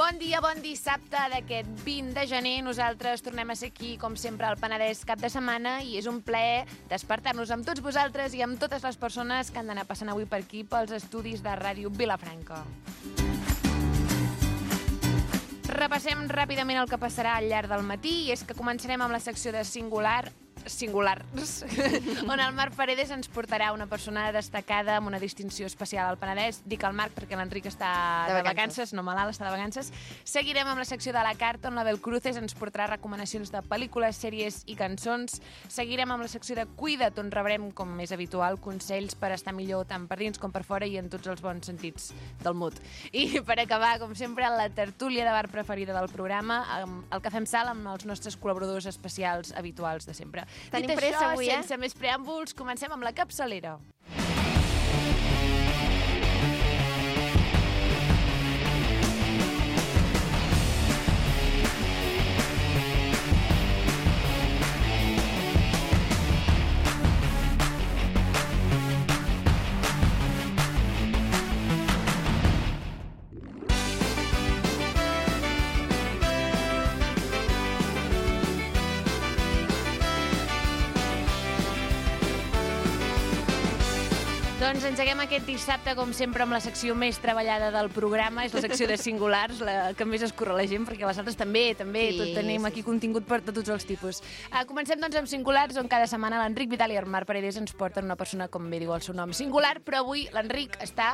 Bon dia, bon dissabte d'aquest 20 de gener. Nosaltres tornem a ser aquí, com sempre, al Penedès cap de setmana i és un plaer despertar-nos amb tots vosaltres i amb totes les persones que han d'anar passant avui per aquí pels estudis de Ràdio Vilafranca. Repassem ràpidament el que passarà al llarg del matí i és que començarem amb la secció de Singulars, on el Marc Paredes ens portarà una persona destacada amb una distinció especial al Penedès. Dic el Marc perquè l'Enric està de vacances, no malalt, està de vacances. Seguirem amb la secció de la carta, on la Belcruces ens portarà recomanacions de pel·lícules, sèries i cançons. Seguirem amb la secció de Cuida't, on rebrem, com és habitual, consells per estar millor tant per dins com per fora i en tots els bons sentits del mut. I per acabar, com sempre, la tertúlia de bar preferida del programa, el que fem sal amb els nostres col·laboradors especials habituals de sempre. Tenim pressa avui, sense més preàmbuls, comencem amb la capçalera. Doncs engeguem aquest dissabte, com sempre, amb la secció més treballada del programa. És la secció de Singulars, la que més escorre la gent, perquè les altres també, tot tenim aquí contingut per tots els tipus. Comencem, doncs, amb Singulars, on cada setmana l'Enric Vidal i el Marc Paredes ens porten una persona, com bé diu el seu nom, singular, però avui l'Enric està...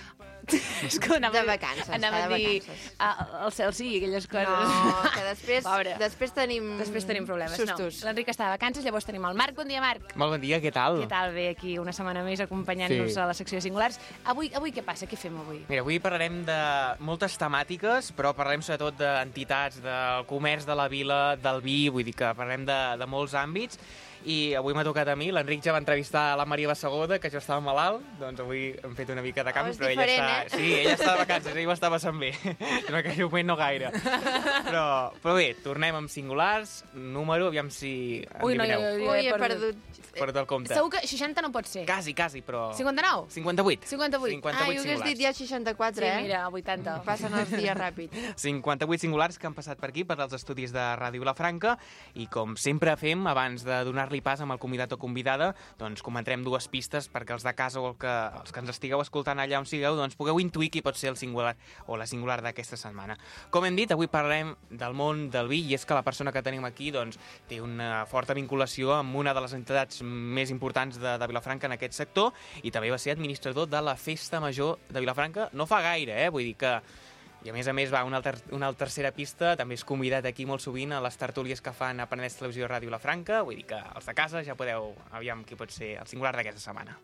de vacances, anava a dir el cel sí i aquelles coses. No, que després tenim... Després tenim problemes. Sustos. No, l'Enric està de vacances, llavors tenim el Marc. Bon dia, Marc. Molt bon dia, què tal? Què tal? Bé, aquí una setmana més acompanyant-nos a la secció de Singulars. Avui què passa? Què fem avui? Mira, avui parlarem de moltes temàtiques, però parlarem sobretot d'entitats, del comerç de la vila, del vi, vull dir que parlarem de molts àmbits. I avui m'ha tocat a mi, l'Enric ja va entrevistar la Maria Bassegoda, que jo estava malalt, doncs avui hem fet una mica de canvi, però ella està... Sí, ella està de vacances, ella ho està passant bé. En aquell moment no gaire. Però bé, tornem amb Singulars, número, aviam si... Ui, he perdut. Perdut el compte. Segur que 60 no pot ser. Quasi, però... 59? 58. 58. Jo hagués dit ja 64, Sí, mira, 80. Passen els dies ràpid. 58 singulars que han passat per aquí, per als estudis de Ràdio Vilafranca, i com sempre fem, abans de donar-li pas amb el convidat o convidada, doncs comentarem dues pistes perquè els de casa o els que ens estigueu escoltant allà on sigueu, doncs pugueu intuir qui pot ser el singular o la singular d'aquesta setmana. Com hem dit, avui parlarem del món del vi, i és que la persona que tenim aquí doncs, té una forta vinculació amb una de les entitats més importants de Vilafranca en aquest sector, i també va ser administrador de la Festa Major de Vilafranca no fa gaire, vull dir que... I a més, va una tercera pista, també és convidat aquí molt sovint a les tertúlies que fan a Penedès Televisió i Ràdio Vilafranca, vull dir que els de casa ja podeu aviam qui pot ser el singular d'aquesta setmana.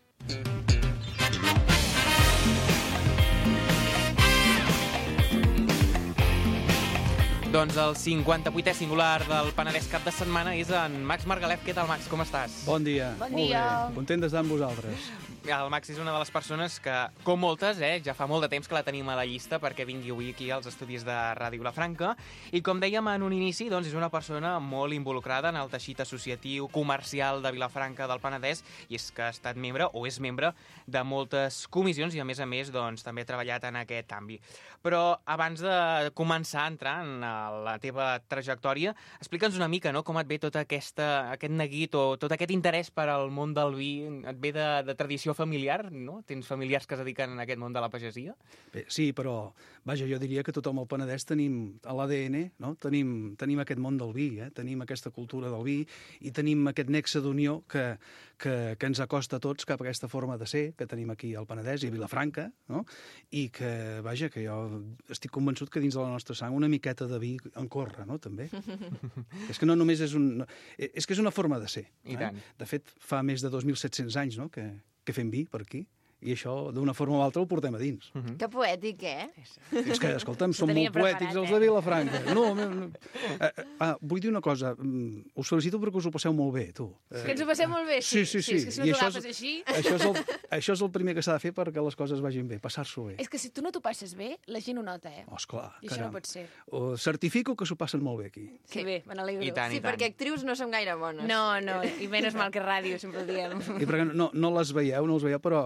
Doncs el 58è singular del Penedès cap de setmana és en Max Margalef. Què tal, Max? Com estàs? Bon dia. Bon dia. Molt bé. Content d'estar amb vosaltres. El Max és una de les persones que, com moltes, ja fa molt de temps que la tenim a la llista perquè vingui avui aquí als estudis de Ràdio Vilafranca. I com dèiem en un inici, doncs és una persona molt involucrada en el teixit associatiu comercial de Vilafranca del Penedès, i és que ha estat membre o és membre de moltes comissions i, a més, doncs, també ha treballat en aquest àmbit. Però abans de començar a entrar en la teva trajectòria, explica'ns una mica, no?, com et ve tot aquest neguit o tot aquest interès per al món del vi. Et ve de tradició familiar, no? Tens familiars que es dediquen a aquest món de la pagesia? Bé, sí, però, vaja, jo diria que tothom al Penedès tenim a l'ADN, no? Tenim aquest món del vi, tenim aquesta cultura del vi i tenim aquest nexe d'unió que ens acosta a tots cap a aquesta forma de ser que tenim aquí al Penedès i a Vilafranca, no? I que, vaja, que jo estic convençut que dins de la nostra sang una miqueta de vi en corre, no?, també. És que no només és és que és una forma de ser. I tant. De fet, fa més de 2.700 anys, no?, que fem vi per aquí. I això, d'una forma o altra, ho portem a dins. Que poètic, És que, escolta'm, som molt poètics els de Vilafranca. No, vull dir una cosa. Us felicito perquè us ho passeu molt bé, tu. Que ens ho passem molt bé, sí. Sí. És que si no t'ho agafes així... Això és el primer que s'ha de fer perquè les coses vagin bé, passar-s'ho bé. És que si tu no t'ho passes bé, la gent ho nota, Oh, esclar, I això no pot ser. Certifico que s'ho passen molt bé aquí. Que bé, me n'alegro. I tant. Sí, perquè actrius no som gaire bones. No, i menys mal que ràdio, sempre ho diem. I perquè no les veieu, però inclús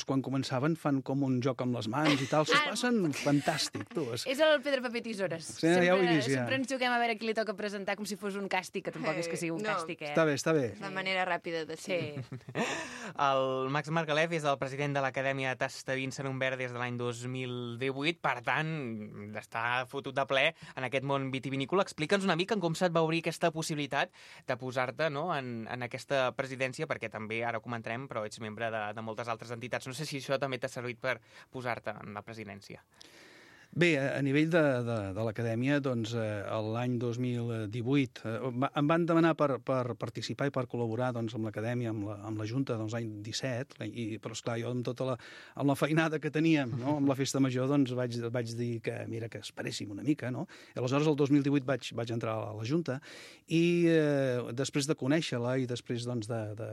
quan començaven fan com un joc amb les mans i tal, s'ho passen fantàstic, tu. És el pedra, paper, tisores. Sí, ja ho he vist, ja. Sempre ens juguem a veure qui li toca presentar com si fos un càstig, que tampoc és que sigui un càstig, eh? Està bé. De manera ràpida de ser. El Max Margalef és el president de l'Acadèmia Tastavins en un verd des de l'any 2018, per tant, està fotut de ple en aquest món vitivinícola. Explica'ns una mica com se't va obrir aquesta possibilitat de posar-te, no, en aquesta presidència, perquè també, ara ho comentarem, però ets membre de moltes altres entitats. No sé si això també t'ha servit per posar-te en la presidència. Bé, a nivell de l'acadèmia, doncs, l'any 2018 em van demanar per participar i per col·laborar doncs, amb l'acadèmia, amb la Junta, doncs, l'any 17, però esclar, jo amb tota la feinada que teníem, no? Amb la festa major, doncs vaig dir que, mira, que esperéssim una mica, no? I aleshores, el 2018 vaig entrar a la Junta i després de conèixer-la i després doncs,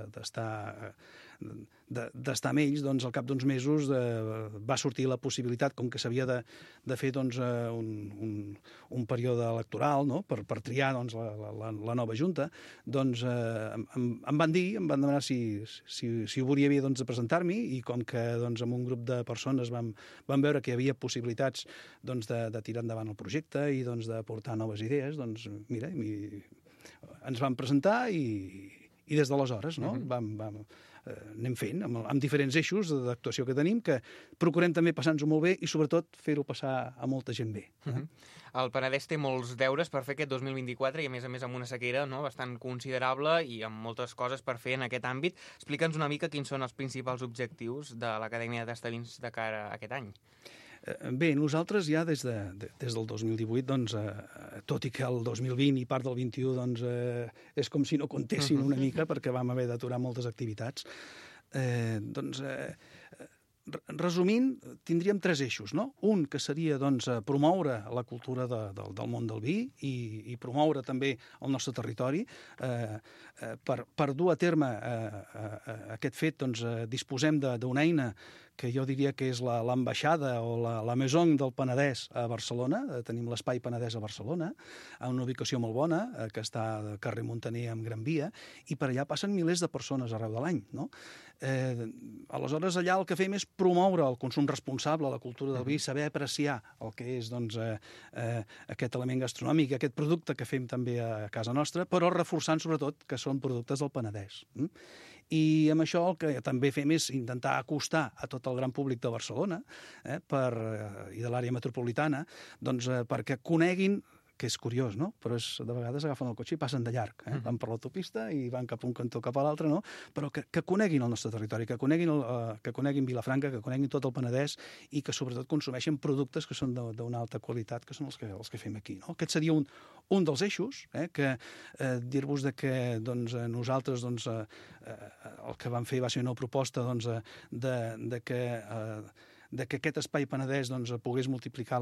d'estar amb ells, doncs, al cap d'uns mesos va sortir la possibilitat, com que s'havia de fer doncs, un període electoral, no? per triar doncs, la nova Junta, doncs em van demanar si ho veuria bé doncs, de presentar-m'hi, i com que doncs, amb un grup de persones vam veure que hi havia possibilitats doncs, de tirar endavant el projecte i doncs, de portar noves idees, doncs mira, ens vam presentar i des d'aleshores, no? Anem fent amb diferents eixos d'actuació que tenim, que procurem també passar-nos-ho molt bé i sobretot fer-ho passar a molta gent bé. El Penedès té molts deures per fer aquest 2024 i a més amb una sequera, no, bastant considerable i amb moltes coses per fer en aquest àmbit. Explica'ns una mica quins són els principals objectius de l'Acadèmia de Tastavins de cara a aquest any. Bé, nosaltres ja des del 2018, doncs, tot i que el 2020 i part del 21 doncs, és com si no comptessin una mica perquè vam haver d'aturar moltes activitats, resumint, tindríem tres eixos, no? Un, que seria doncs, promoure la cultura del món del vi i promoure també el nostre territori. Per dur a terme aquest fet, doncs, disposem d'una eina que jo diria que és l'ambaixada o la maison del Penedès a Barcelona. Tenim l'Espai Penedès a Barcelona, a una ubicació molt bona, que està al carrer Muntaner amb Gran Via, i per allà passen milers de persones arreu de l'any, no? Aleshores, allà el que fem és promoure el consum responsable, la cultura del vi, saber apreciar el que és doncs, aquest element gastronòmic, aquest producte que fem també a casa nostra, però reforçant sobretot que són productes del Penedès. I amb això el que també fem és intentar acostar a tot el gran públic de Barcelona i de l'àrea metropolitana doncs, perquè coneguin, que és curiós, no? Però de vegades agafen el cotxe i passen de llarg. Van per l'autopista i van cap a un cantó cap a l'altre, no? Però que coneguin el nostre territori, que coneguin Vilafranca, que coneguin tot el Penedès i que sobretot consumeixin productes que són d'una alta qualitat, que són els que fem aquí, no? Aquest seria un dels eixos, que dir-vos que doncs, nosaltres doncs, el que vam fer va ser una proposta doncs, de que aquest Espai Penedès doncs, pogués multiplicar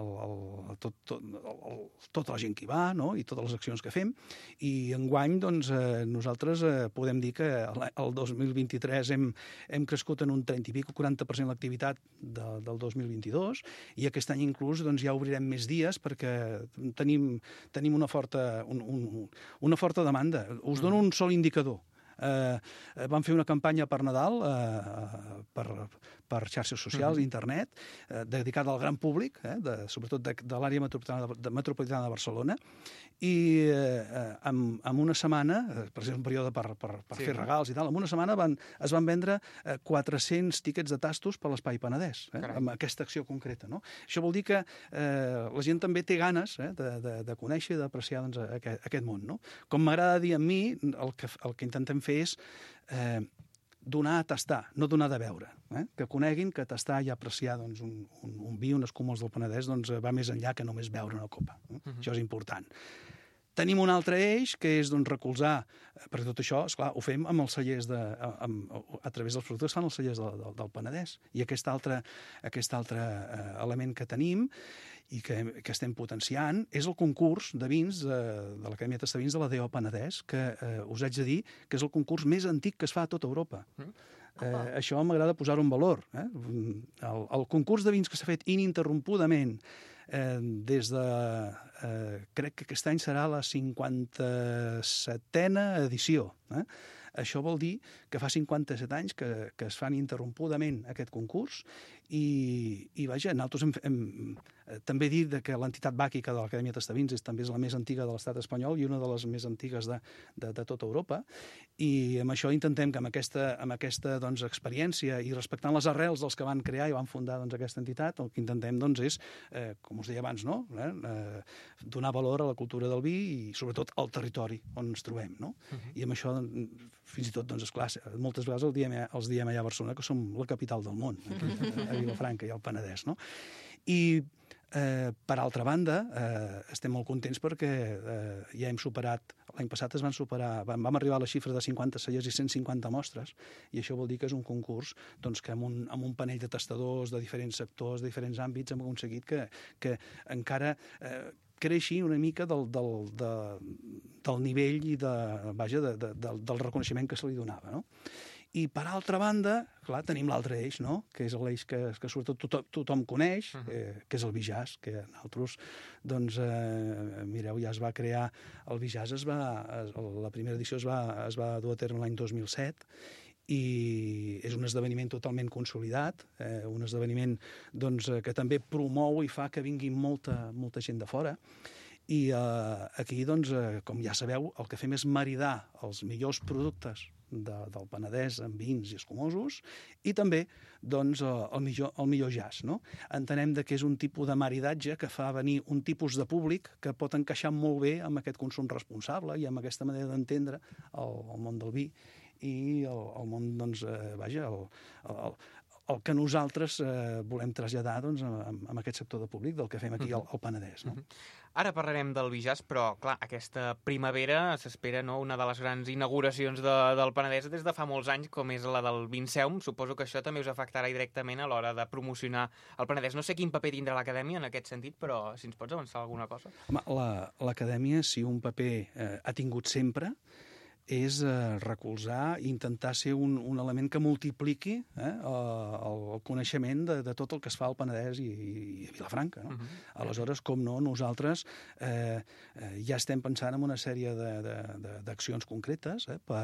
tota la gent que hi va, no? I totes les accions que fem. I enguany doncs, nosaltres podem dir que el 2023 hem crescut en un 30 i pico, 40% l'activitat del 2022, i aquest any inclús doncs, ja obrirem més dies perquè tenim una forta demanda. Us dono un sol indicador. Vam fer una campanya per Nadal per xarxes socials, internet, dedicada al gran públic, sobretot de l'àrea metropolitana de Barcelona, i en una setmana, per ser un període per fer regals i tal, en una setmana es van vendre 400 tíquets de tastos per l'Espai Penedès, amb aquesta acció concreta. No? Això vol dir que la gent també té ganes de conèixer i d'apreciar doncs, aquest món. No? Com m'agrada dir a mi, el que intentem fer és donar a tastar, no donar de beure. Que coneguin que tastar i apreciar doncs, un vi, unes escumós del Penedès, doncs, va més enllà que només beure una copa. Això és important. Tenim un altre eix, que és doncs, recolzar, perquè tot això, esclar, ho fem amb els cellers a través dels productes que fan els cellers del Penedès. I aquest altre element que tenim i que estem potenciant és el concurs de vins de l'Acadèmia Tastavins de la DO Penedès, que us haig de dir que és el concurs més antic que es fa a tota Europa. Això m'agrada posar-ho en valor. El concurs de vins que s'ha fet ininterrompudament des de... crec que aquest any serà la 57a edició. Això vol dir que fa 57 anys que es fan interrompudament aquest concurs i vaja, nosaltres també dir que l'entitat bàquica de l'Acadèmia Tastavins també és la més antiga de l'estat espanyol i una de les més antigues de tota Europa, i amb això intentem que amb aquesta doncs, experiència i respectant les arrels dels que van crear i van fundar doncs, aquesta entitat, el que intentem doncs, és, com us deia abans, no? Donar valor a la cultura del vi i sobretot al territori on ens trobem. No? I amb això, fins i tot, doncs, esclar, moltes vegades els diem allà a Barcelona que som la capital del món, a Vilafranca i al Penedès. No? I per altra banda, estem molt contents perquè ja hem superat, l'any passat vam arribar a la xifra de 50 cellers i 150 mostres, i això vol dir que és un concurs doncs, que amb un panell de tastadors de diferents sectors, de diferents àmbits, hem aconseguit que encara creixi una mica del nivell i del reconeixement que se li donava. No? I, per altra banda, clar, tenim l'altre eix, no? Que és l'eix que sobretot tothom coneix, que és el Bijàs, que nosaltres, doncs, mireu, ja es va crear, el Bijàs la primera edició es va dur a terme l'any 2007, i és un esdeveniment totalment consolidat, un esdeveniment doncs, que també promou i fa que vingui molta gent de fora. I aquí, doncs, com ja sabeu, el que fem és maridar els millors productes del Penedès amb vins i escumosos i també doncs, el millor jazz. No? Entenem que és un tipus de maridatge que fa venir un tipus de públic que pot encaixar molt bé amb aquest consum responsable i amb aquesta manera d'entendre el món del vi i el món, doncs, vaja, el que nosaltres volem traslladar doncs, amb aquest sector de públic del que fem aquí al Penedès. No? Ara parlarem del Bijàs, però, clar, aquesta primavera s'espera, no?, una de les grans inauguracions del Penedès des de fa molts anys, com és la del Vinseum. Suposo que això també us afectarà directament a l'hora de promocionar el Penedès. No sé quin paper tindrà l'Acadèmia en aquest sentit, però si ens pots avançar alguna cosa. Home, l'Acadèmia, si un paper ha tingut sempre, és recolzar i intentar ser un element que multipliqui el coneixement de tot el que es fa al Penedès i a Vilafranca. No? Aleshores, com no, nosaltres ja estem pensant en una sèrie d'accions concretes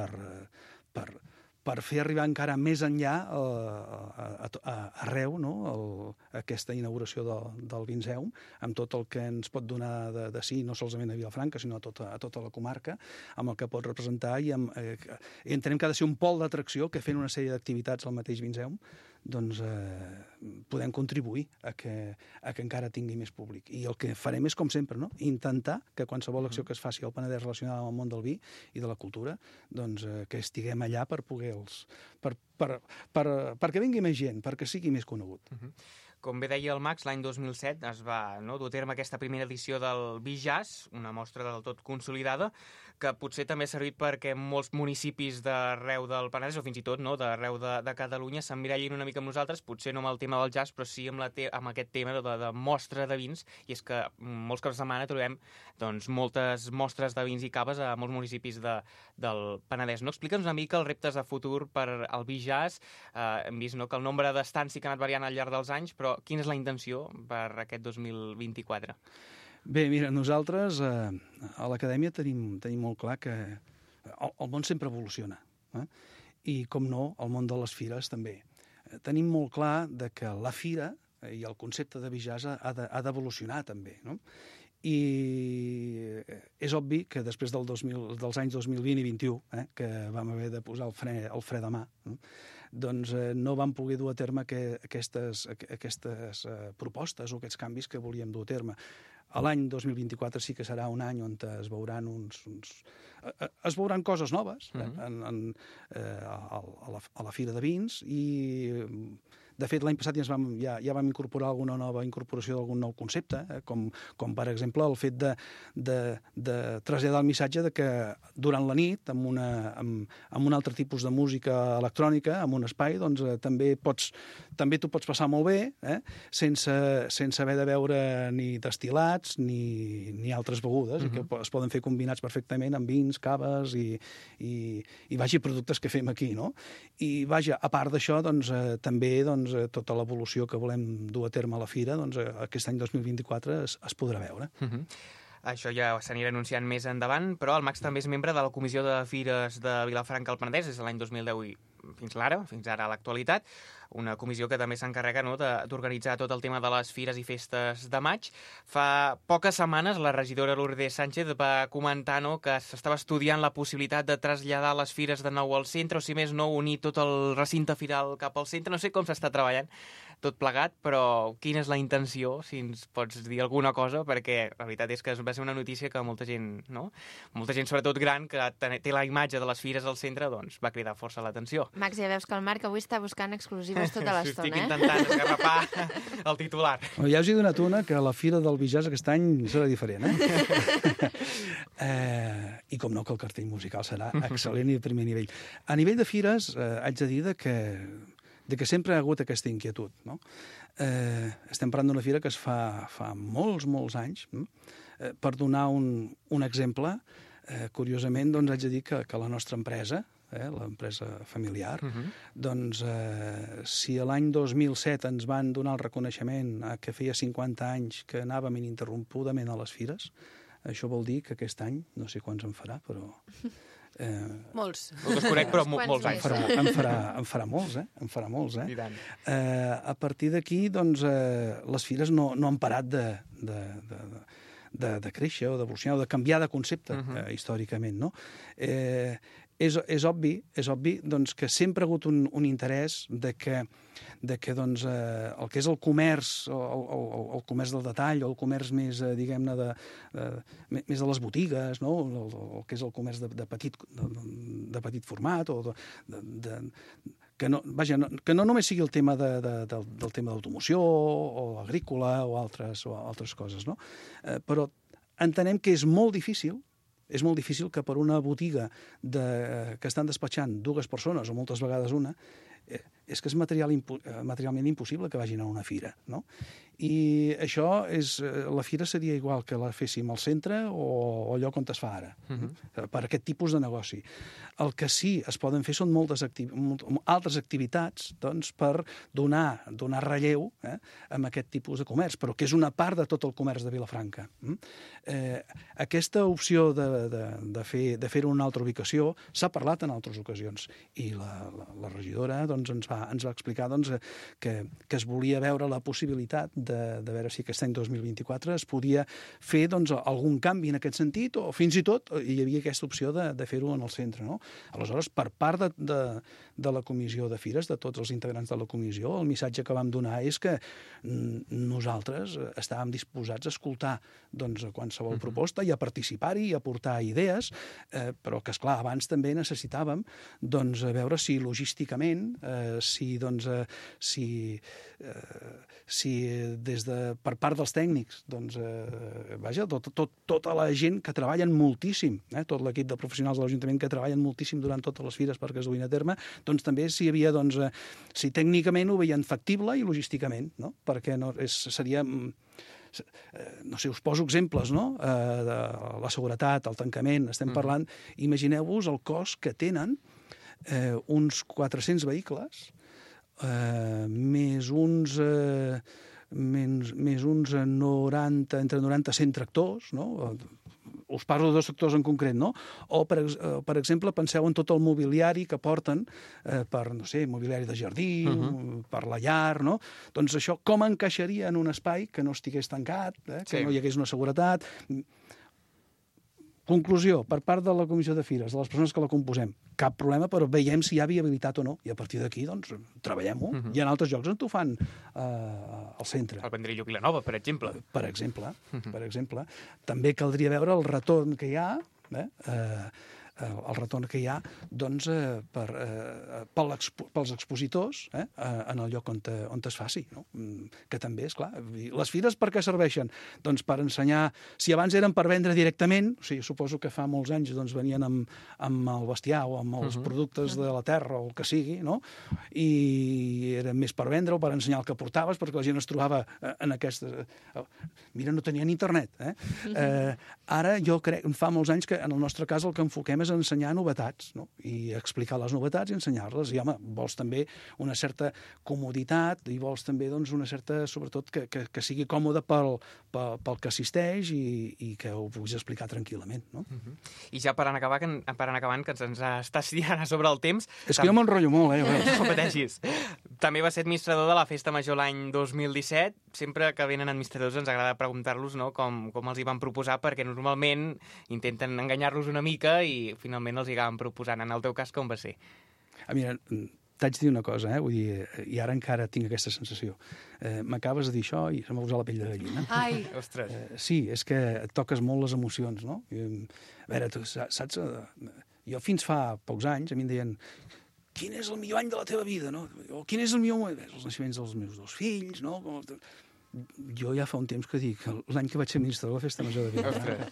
per fer arribar encara més enllà arreu, no? Aquesta inauguració del Vinseum, amb tot el que ens pot donar de sí, no solament a Vilafranca, sinó a tota la comarca, amb el que pot representar, i entenem que ha de ser un pol d'atracció que fent una sèrie d'activitats al mateix Vinseum doncs podem contribuir a que encara tingui més públic. I el que farem és, com sempre, no? Intentar que qualsevol acció que es faci al Penedès relacionada amb el món del vi i de la cultura, doncs que estiguem allà per poder-los... perquè vingui més gent, perquè sigui més conegut. Com bé deia el Max, l'any 2007 es va dur a terme aquesta primera edició del Bijàs, una mostra del tot consolidada, que potser també ha servit perquè molts municipis d'arreu del Penedès, o fins i tot d'arreu de Catalunya, s'emmirallin una mica amb nosaltres, potser no amb el tema del jazz, però sí amb aquest tema de mostra de vins, i és que molts caps de setmana trobem doncs, moltes mostres de vins i caves a molts municipis del Penedès. No? Explica'ns una mica els reptes de futur per al Bijàs. Hem vist que el nombre d'estants sí que ha anat variant al llarg dels anys, però quina és la intenció per aquest 2024? Bé, mira, nosaltres a l'Acadèmia tenim molt clar que el món sempre evoluciona. I, com no, el món de les fires també. Tenim molt clar que la fira i el concepte de Bijàs ha d'evolucionar també. No? I és obvi que després dels anys 2020 i 2021, que vam haver de posar el fre de mà, doncs no vam poder dur a terme aquestes propostes o aquests canvis que volíem dur a terme. L'any 2024 sí que serà un any on es veuran es veuran coses noves a la Fira de Vins, i de fet l'any passat ja vam incorporar alguna nova incorporació d'algun nou concepte, com per exemple el fet de traslladar el missatge de que durant la nit, amb un altre tipus de música electrònica, en un espai, doncs també t'ho pots passar molt bé, sense haver de beure ni destil·lats ni altres begudes, i que es poden fer combinats perfectament amb vins, caves i vaja, productes que fem aquí, no? I vaja, a part d'això, doncs també tota l'evolució que volem dur a terme a la fira, doncs aquest any 2024 es podrà veure. Això ja s'anirà anunciant més endavant, però el Max també és membre de la Comissió de Fires de Vilafranca al Penedès des de l'any 2010 i fins ara a l'actualitat, una comissió que també s'encarrega d'organitzar tot el tema de les fires i festes de maig. Fa poques setmanes la regidora Lourdes Sánchez va comentar que s'estava estudiant la possibilitat de traslladar les fires de nou al centre, o si més no, unir tot el recinte firal cap al centre. No sé com s'està treballant tot plegat, però quina és la intenció, si ens pots dir alguna cosa, perquè la veritat és que va ser una notícia que molta gent, sobretot gran, que té la imatge de les fires al centre, doncs va cridar força l'atenció. Max, ja veus que el Marc avui està buscant exclusives tota l'estona, Estic intentant esgarrapar el titular. Ja us he donat una, que la Fira del Bijàs aquest any serà diferent, I com no, que el cartell musical serà excel·lent i de primer nivell. A nivell de fires, haig de dir que sempre ha hagut aquesta inquietud, no? Estem parlant d'una fira que es fa molts anys. Per donar un exemple, curiosament, doncs haig de dir que la nostra empresa, l'empresa familiar, doncs si l'any 2007 ens van donar el reconeixement que feia 50 anys que anàvem ininterrompudament a les fires, això vol dir que aquest any, no sé quants en farà, però... Molts. No ho desconec, però molts anys. En farà molts, En farà molts, I tant. A partir d'aquí, doncs, les fires no han parat de créixer o d'evolucionar o de canviar de concepte, històricament, no? És obvi doncs, que sempre ha hagut un interès de que doncs, el que és el comerç, el comerç del detall, o el comerç més, diguem-ne, més de les botigues, no? El que és el comerç de petit format, o que no només sigui el tema del tema d'automoció, o agrícola, o altres coses, no? Però entenem que és molt difícil que per una botiga que estan despatxant dues persones, o moltes vegades una, és que és materialment impossible que vagin a una fira, no? I això la fira seria igual que la féssim al centre o al lloc on es fa ara, per aquest tipus de negoci. El que sí es poden fer són moltes altres activitats, doncs, per donar relleu amb aquest tipus de comerç, però que és una part de tot el comerç de Vilafranca. Aquesta opció de fer-ho en una altra ubicació s'ha parlat en altres ocasions, i la regidora doncs, ens va explicar doncs, que es volia veure la possibilitat de veure si aquest any 2024 es podia fer doncs, algun canvi en aquest sentit, o fins i tot hi havia aquesta opció de fer-ho en el centre, no? Aleshores, per part de la comissió de fires, de tots els integrants de la comissió, el missatge que vam donar és que nosaltres estàvem disposats a escoltar doncs, qualsevol proposta i a participar-hi i a aportar idees, però que, esclar, abans també necessitàvem doncs, veure si logísticament, per part dels tècnics, doncs, tota la gent que treballen moltíssim, tot l'equip de professionals de l'Ajuntament que treballen moltíssim durant totes les fires perquè es duguin a terme, doncs també si hi havia, doncs, si tècnicament ho veien factible i logísticament, no? Perquè seria... No sé, us poso exemples, no? De la seguretat, el tancament, estem parlant... Imagineu-vos el cost que tenen uns 400 vehicles més uns 90, entre 90 i 100 tractors, no? Us parlo de dos sectors en concret, no? O, per exemple, penseu en tot el mobiliari que porten per, no sé, mobiliari de jardí, per la llar, no? Doncs això com encaixaria en un espai que no estigués tancat, que no hi hagués una seguretat... Conclusió, per part de la Comissió de Fires, de les persones que la composem, cap problema, però veiem si hi ha viabilitat o no. I a partir d'aquí, doncs, treballem-ho. I en altres llocs ens ho fan al centre. Al Vendrell o Vilanova, per exemple. Per exemple. També caldria veure el retorn que hi ha, doncs, pels expositors en el lloc on es faci, no? Que també, esclar, les fires per què serveixen? Doncs per ensenyar, si abans eren per vendre directament, o sigui, suposo que fa molts anys doncs, venien amb el bestiar o amb els productes de la terra o el que sigui, no? I era més per vendre o per ensenyar el que portaves, perquè la gent es trobava en aquesta... Mira, no tenien internet, Ara jo crec, fa molts anys que en el nostre cas el que enfoquem és ensenyar novetats, no? I explicar les novetats i ensenyar-les. I, home, vols també una certa comoditat i vols també doncs, una certa, sobretot, que sigui còmode pel que assisteix i que ho puguis explicar tranquil·lament, no? I ja per anar acabant, que ens estàs tirant a sobre el temps... És que jo m'enrotllo molt, No pateixis. També va ser administrador de la Festa Major l'any 2017. Sempre que venen administradors ens agrada preguntar-los, no, com els hi van proposar, perquè normalment intenten enganyar-los una mica i finalment els hi acaben proposant. En el teu cas, com va ser? Mira, t'haig de dir una cosa, vull dir, i ara encara tinc aquesta sensació. M'acabes de dir això i se m'ha posat la pell de gallina. Ai! Ostres! Sí, és que et toques molt les emocions, no? A veure, tu saps... Jo fins fa pocs anys a mi em deien quin és el millor any de la teva vida, no? O quin és el millor... Els naixements dels meus 2 fills, no? Jo ja fa un temps que dic, l'any que vaig ser ministre de la Festa Major de Vilanova,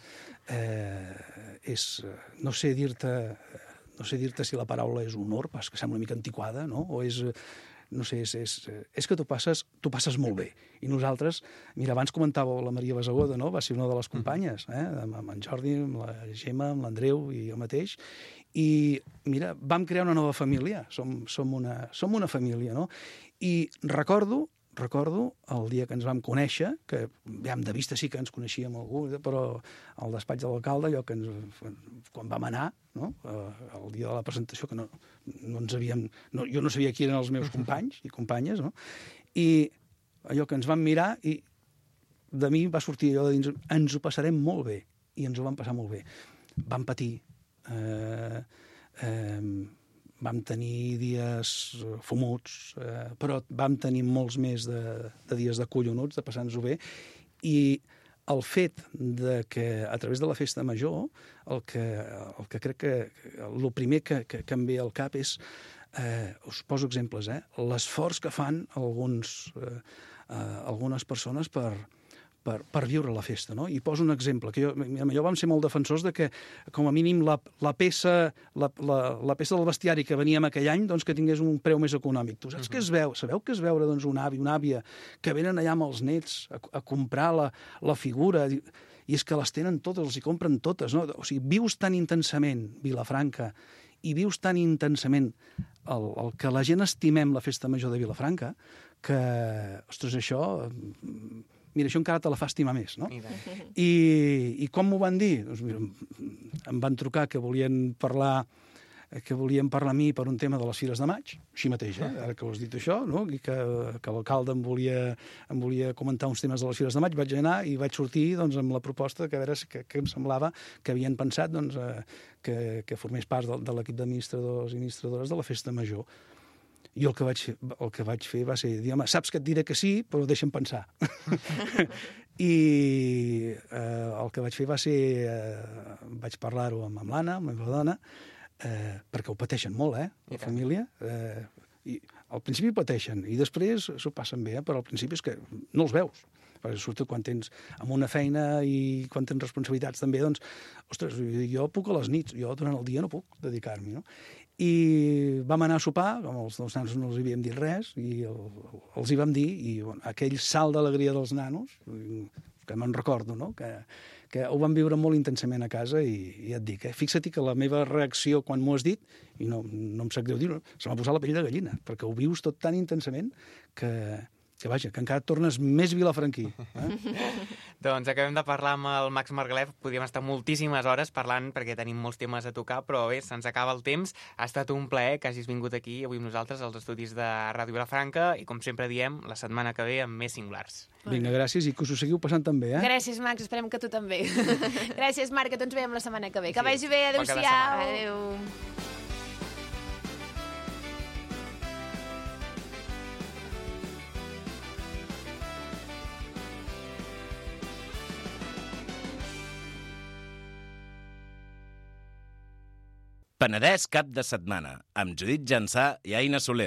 no sé dir-te si la paraula és honor, pas que sembla una mica antiquada, no? O és... No sé, és que tu passes molt bé. I nosaltres, mira, abans comentàveu la Maria Basagoda, no? Va ser una de les companyes, amb en Jordi, amb la Gemma, amb l'Andreu i jo mateix. I, mira, vam crear una nova família. Som una família, no? I recordo el dia que ens vam conèixer, que de vista sí que ens coneixíem algú, però al despatx de l'alcalde, quan vam anar, no? El dia de la presentació, que no ens havíem... Jo no sabia qui eren els meus companys i companyes, no? I allò que ens vam mirar i de mi va sortir allò de dins, ens ho passarem molt bé, i ens ho vam passar molt bé. Vam patir, vam tenir dies fumuts, però vam tenir molts més de dies de collonuts, de passar-nos-ho bé, i el fet de que a través de la Festa Major el que crec que el primer que em ve al cap és, us poso exemples, l'esforç que fan algunes persones per viure la festa, no? I poso un exemple, que jo vam ser molt defensors de que, com a mínim, la peça del bestiari que venia aquell any, doncs que tingués un preu més econòmic. Tu saps què es veu? Sabeu què es veure, doncs, un avi, una àvia, que venen allà amb els nets a comprar la figura, i és que les tenen totes, els hi compren totes, no? O sigui, vius tan intensament Vilafranca i vius tan intensament el que la gent estimem la Festa Major de Vilafranca, que, ostres, això... Mira, això encara te la fa estimar més, no? I com m'ho van dir? Doncs mira, em van trucar que volien parlar a mi per un tema de les Fires de Maig, així mateix, ara que ho has dit això, no? I que l'alcalde em volia comentar uns temes de les Fires de Maig, vaig anar i vaig sortir doncs, amb la proposta que a veure què em semblava que havien pensat doncs, que formés part de l'equip d'administradors i administradores de la Festa Major. I el que vaig fer va ser dir, home, saps que et diré que sí, però deixa'm pensar. I el que vaig fer va ser... vaig parlar-ho amb l'Anna, amb la meva dona, perquè ho pateixen molt, la família. I al principi ho pateixen, i després s'ho passen bé, però al principi és que no els veus. Perquè sobretot quan tens amb una feina i quan tens responsabilitats també, doncs, ostres, jo puc a les nits, jo durant el dia no puc dedicar-m'hi, no? I vam anar a sopar, com els nanos no els havíem dit res, i els hi vam dir, i aquell salt d'alegria dels nanos, que me'n recordo, no? Que ho vam viure molt intensament a casa, i et dic, fixa't que la meva reacció quan m'ho has dit, i no em sap greu dir-ho, se m'ha posat la pell de gallina, perquè ho vius tot tan intensament que vaja, que encara et tornes més vilafranquí. Doncs acabem de parlar amb el Max Margalef. Podríem estar moltíssimes hores parlant perquè tenim molts temes a tocar, però bé, se'ns acaba el temps. Ha estat un plaer que hagis vingut aquí avui amb nosaltres als estudis de Ràdio Vilafranca i, com sempre diem, la setmana que ve amb més Singulars. Vinga, gràcies, i que us ho seguiu passant també, Gràcies, Max, esperem que tu també. Gràcies, Marc, que ens veiem la setmana que ve. Que vagi bé, adéu-siau. Adéu. Penedès cap de setmana, amb Judit Jansà i Aina Soler.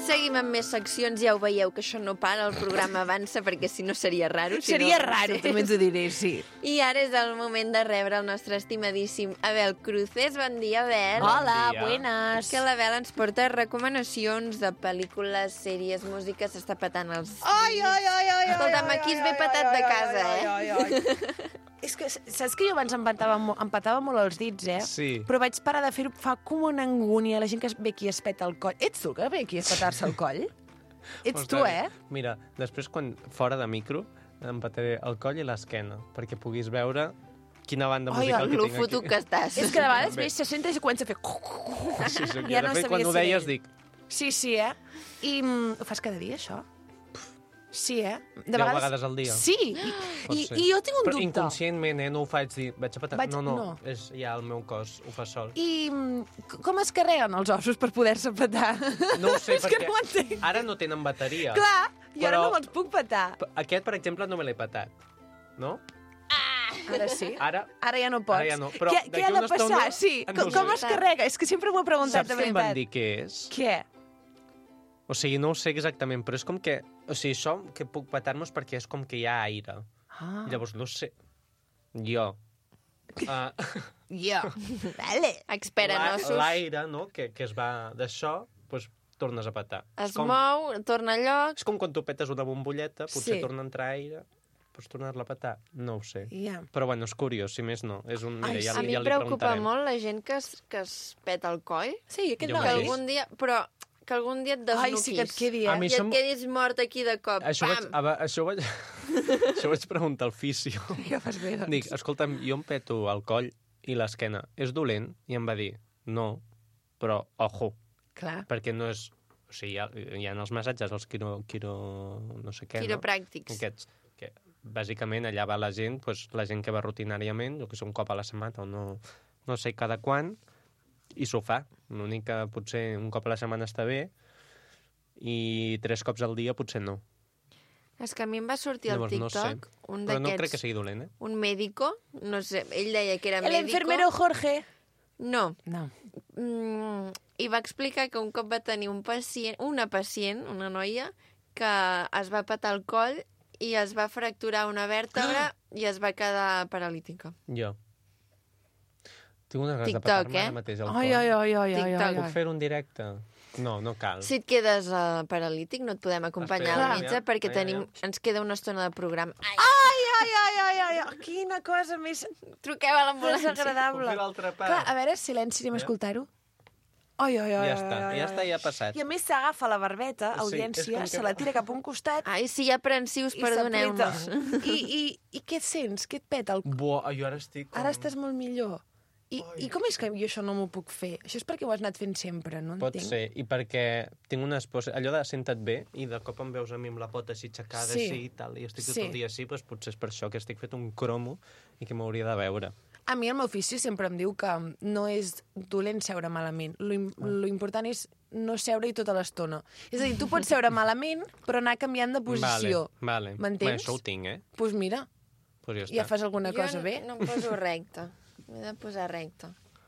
seguim amb més seccions, ja ho veieu, que això no para, el programa avança, perquè si no seria raro. Seria raro, també ens ho diré, sí. I ara és el moment de rebre el nostre estimadíssim Abel Cruces. Bon dia, Abel. Hola, dia. buenas. Que l'Abel ens porta recomanacions de pel·lícules, sèries, música, s'està patant els... Ai. Escolta'm, aquí es ve patat de casa, eh? És que, saps que jo abans empatava molt els dits, eh? Sí. Però vaig parar de fer-ho, fa com una angúnia, la gent que ve aquí es peta el coll. Ets tu que ve aquí a petar-se el coll? Ets tu, eh? Mira, després, quan fora de micro, em pataré el coll i l'esquena, perquè puguis veure quina banda musical que Lo tinc aquí. foto que estàs. És que de vegades veus, se senta i comença a fer... Sí, sí, Ja de no fet, sabia quan ho si deies, era- dic, Sí, eh? I ho fas cada dia, això? Sí, eh? 10 vegades al dia. Sí, Pot ser. i jo tinc un Però dubte. inconscientment, no ho faig dir, vaig a patar. No, no. és ja el meu cos, ho fa sol. I com es carreguen els ossos per poder-se petar? No ho sé, És que perquè no ho entenc. ara no tenen bateria. Clar, i ara Però- no me'ls puc petar. Aquest, per exemple, no me l'he patat. No? Ara sí. Ara, Ara ja no pots. Ara ja no, però Què d'aquí ha de una estona passar? Sí, no com sé. es carrega? És que sempre m'ho he preguntat, saps de què em van veritat. dir que és? Què? O sigui, no ho sé exactament, però és com que... O sigui, això que puc petar-nos perquè és com que hi ha aire. Ah. Llavors, no sé... Jo... Jo. Vale. Expert en ossos. L'aire, no?, que es va d'això, doncs tornes a petar. Es mou, torna a lloc. És com quan tu petes una bombolleta, potser Sí. torna a entrar aire, pots tornar-la a petar. No ho sé. Ja. Però bueno, és curiós, si més no. És un... Mira, Ai, ja, A mi ja em li preocupa preguntarem. molt la gent que es peta el coll. Sí, aquest Jo no Que mateix. és. algun dia... Però que algun dia et Ai, desnuquis. sí que et quedi, A eh? mi I et som- quedis mort aquí de cop. Això Pam! això vaig... això vaig preguntar al fisio. Ja fas bé, doncs. Dic, escolta'm, jo em peto el coll i l'esquena. És dolent? I em va dir, no, però ojo, Clar. perquè no és... O sigui, hi ha els massatges, els no sé què, Quiropràctics. no? Aquests, que bàsicament allà va la gent, doncs, la gent que va rutinàriament, o que és un cop a la setmana o no sé cada quan, i s'ho fa. L'únic que potser un cop a la setmana està bé i 3 cops al dia potser no. És que a mi em va sortir al Llavors, no sé. TikTok un Però no d'aquests... crec que sigui dolent, eh? Un médico, no sé, ell deia que era El médico. enfermero Jorge. No. No. I va explicar que un cop va tenir una pacient, una noia, que es va petar el coll i es va fracturar una vèrtebra i es va quedar paralítica. Jo. Tinc unes ganes TikTok, de petar-me eh? ara mateix al Ai, coll. ai. TikTok. Puc fer-ho en directe? No, no cal. Si et quedes paralític, no et podem acompanyar Espera, al metge ja, perquè ja, ens queda una estona de programa. Ai, Ai. Quina cosa més truqueu a l'ambulància. desagradable. Puc fer l'altra part? Clar, a veure, silenci, anem a escoltar-ho. Ai. Ja està, ja ha passat. I a més s'agafa la barbeta, Sí, audiència, és com que- se la tira cap a un costat Ai, si hi ha aprensius, i perdoneu-nos. s'apreta. I què et sents? Què et peta? Buah, jo ara estic... Ara estàs molt millor. I com és que jo això no m'ho puc fer? Això és perquè ho has anat fent sempre, no Pot entenc. ser, i perquè tinc una esposa... Allò de senta't bé i de cop em veus a mi amb la pota així aixecada, Sí. així i tal, i estic tot Sí. el dia així, doncs potser és per això que estic fet un cromo i que m'hauria de veure. A mi el meu ofici sempre em diu que no és dolent seure malament. Lo important és no seure-hi tota l'estona. És a dir, tu pots seure malament, però anar canviant de posició. Vale. M'entens? Bé, això ho tinc, eh? Doncs pues mira, Pues ja fas alguna cosa jo bé. no em poso recte. M'he de posar recte.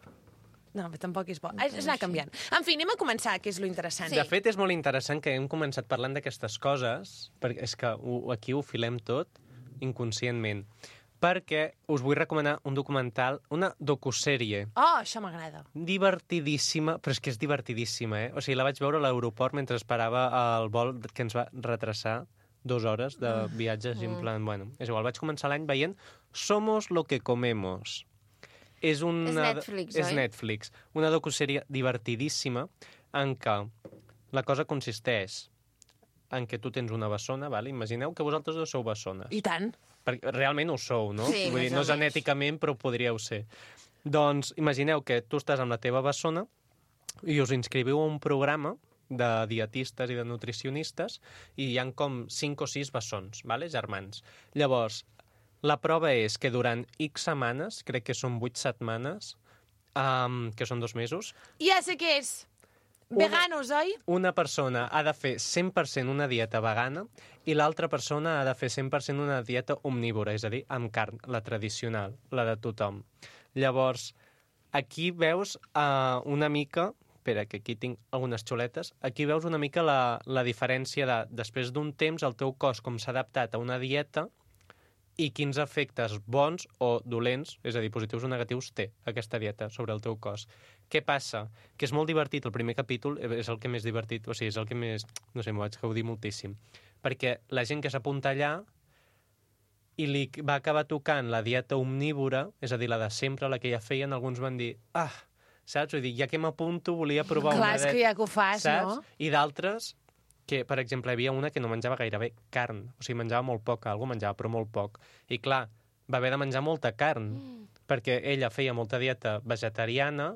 No, però tampoc és bo. És anar canviant. En fi, anem a començar, que és lo interessant. De fet, és molt interessant que hem començat parlant d'aquestes coses, perquè és que aquí ho filem tot inconscientment, perquè us vull recomanar un documental, una docusèrie Oh, això m'agrada. divertidíssima, però és que és divertidíssima, eh? O sigui, la vaig veure a l'aeroport mentre esperava el vol que ens va retrasar 2 hores de viatge, així en plan, bueno, és igual, vaig començar l'any veient Somos lo que comemos. És Netflix, és oi? Netflix. Una docusèrie divertidíssima en què la cosa consisteix en què tu tens una bessona, vale? Imagineu que vosaltres dos sou bessones. I tant. Perquè realment ho sou, no? Sí, Vull dir, més no o menys. genèticament, però podríeu ser. Doncs imagineu que tu estàs amb la teva bessona i us inscriviu a un programa de dietistes i de nutricionistes i hi han com 5 o 6 bessons, vale? Germans. Llavors, la prova és que durant X setmanes, crec que són 8 setmanes, que són 2 mesos, Ja sé què és. Veganos, oi? una persona ha de fer 100% una dieta vegana i l'altra persona ha de fer 100% una dieta omnívora, és a dir, amb carn, la tradicional, la de tothom. Llavors, aquí veus una mica espera, que aquí tinc algunes xuletes, aquí veus una mica la diferència de, després d'un temps, el teu cos com s'ha adaptat a una dieta i quins efectes bons o dolents, és a dir, positius o negatius, té aquesta dieta sobre el teu cos. Què passa? Que és molt divertit, el primer capítol és el que més divertit, o sigui, és el que més... No sé, m'ho vaig gaudir moltíssim. Perquè la gent que s'apunta allà i li va acabar tocant la dieta omnívora, és a dir, la de sempre, la que ja feien, alguns van dir, saps? Vull dir, ja que m'apunto, volia provar Clar, una és que ja que ho fas, saps? no? I d'altres, que, per exemple, hi havia una que no menjava gairebé carn, o sigui, menjava molt poc, algú menjava, però molt poc. I clar, va haver de menjar molta carn, perquè ella feia molta dieta vegetariana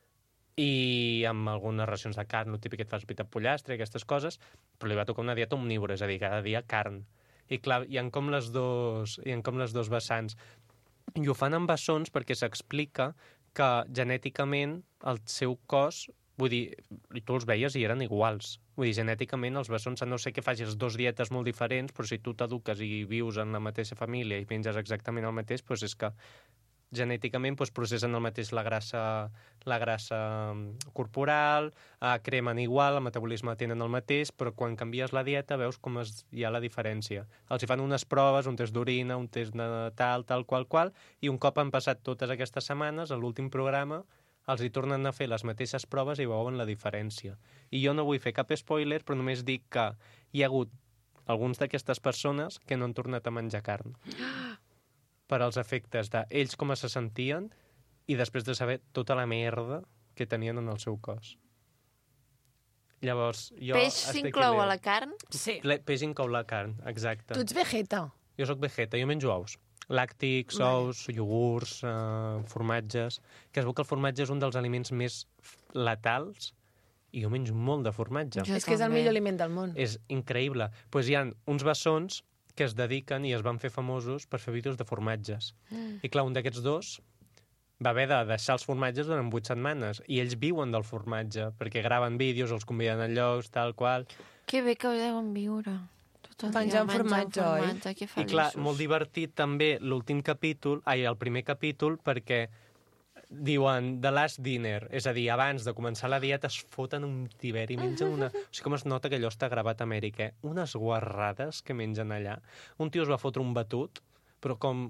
i amb algunes racions de carn, el típic que et fas pita pollastre, aquestes coses, però li va tocar una dieta omnívora, és a dir, cada dia carn. I clar, hi ha com les dos vessants. I ho fan amb bessons perquè s'explica que genèticament el seu cos, vull dir, i tu els veies i eren iguals. Vull dir, genèticament els bessons, a no ser que facis dos dietes molt diferents, però si tu t'eduques i vius en la mateixa família i menges exactament el mateix, doncs és que genèticament processen el mateix la grassa corporal, cremen igual, el metabolisme tenen el mateix, però quan canvies la dieta veus com hi ha la diferència. Els hi fan unes proves, un test d'orina, un test de tal, qual, i un cop han passat totes aquestes setmanes, a l'últim programa, els hi tornen a fer les mateixes proves i veuen la diferència. I jo no vull fer cap spoiler, però només dic que hi ha hagut alguns d'aquestes persones que no han tornat a menjar carn. Per als efectes d'ells com se sentien i després de saber tota la merda que tenien en el seu cos. Llavors, jo... Peix s'inclou a la carn? Sí. Peix inclou la carn, exacte. Tu ets vegeta. Jo sóc vegeta, jo menjo ous. Làctics, ous, iogurts, formatges... Que es veu que el formatge és un dels aliments més letals i jo menjo molt de formatge. Jo És que és el també. millor aliment del món. És increïble. Doncs hi ha uns bessons que es dediquen i es van fer famosos per fer vídeos de formatges. I clar, un d'aquests dos va haver de deixar els formatges durant 8 setmanes i ells viuen del formatge perquè graven vídeos, els conviden a llocs, tal qual. Que bé que ho deuen viure. Tot el dia Menjant formatge, oi? Que I clar, molt divertit també l'últim capítol, el primer capítol, perquè diuen The Last Dinner, és a dir, abans de començar la dieta es foten un tiberi, mengen una... O sigui, com es nota que allò està gravat a Amèrica, eh? Unes guarrades que mengen allà. Un tio es va fotre un batut, però com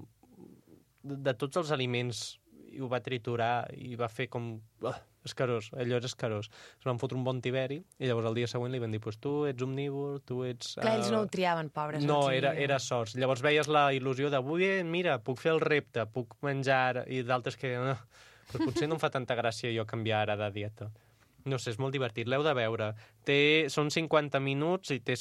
de tots els aliments i ho va triturar i va fer com... escarós, allò és escarós. Es van fotre un bon tiberi i llavors el dia següent li van dir pues, tu ets omnívor, tu ets... Clar, ells no ho triaven, pobres. No, era sols. Llavors veies la il·lusió de, mira, puc fer el repte, puc menjar, i d'altres que... Però potser no em fa tanta gràcia jo canviar ara de dieta. No sé, és molt divertit. L'heu de veure. Són 50 minuts i té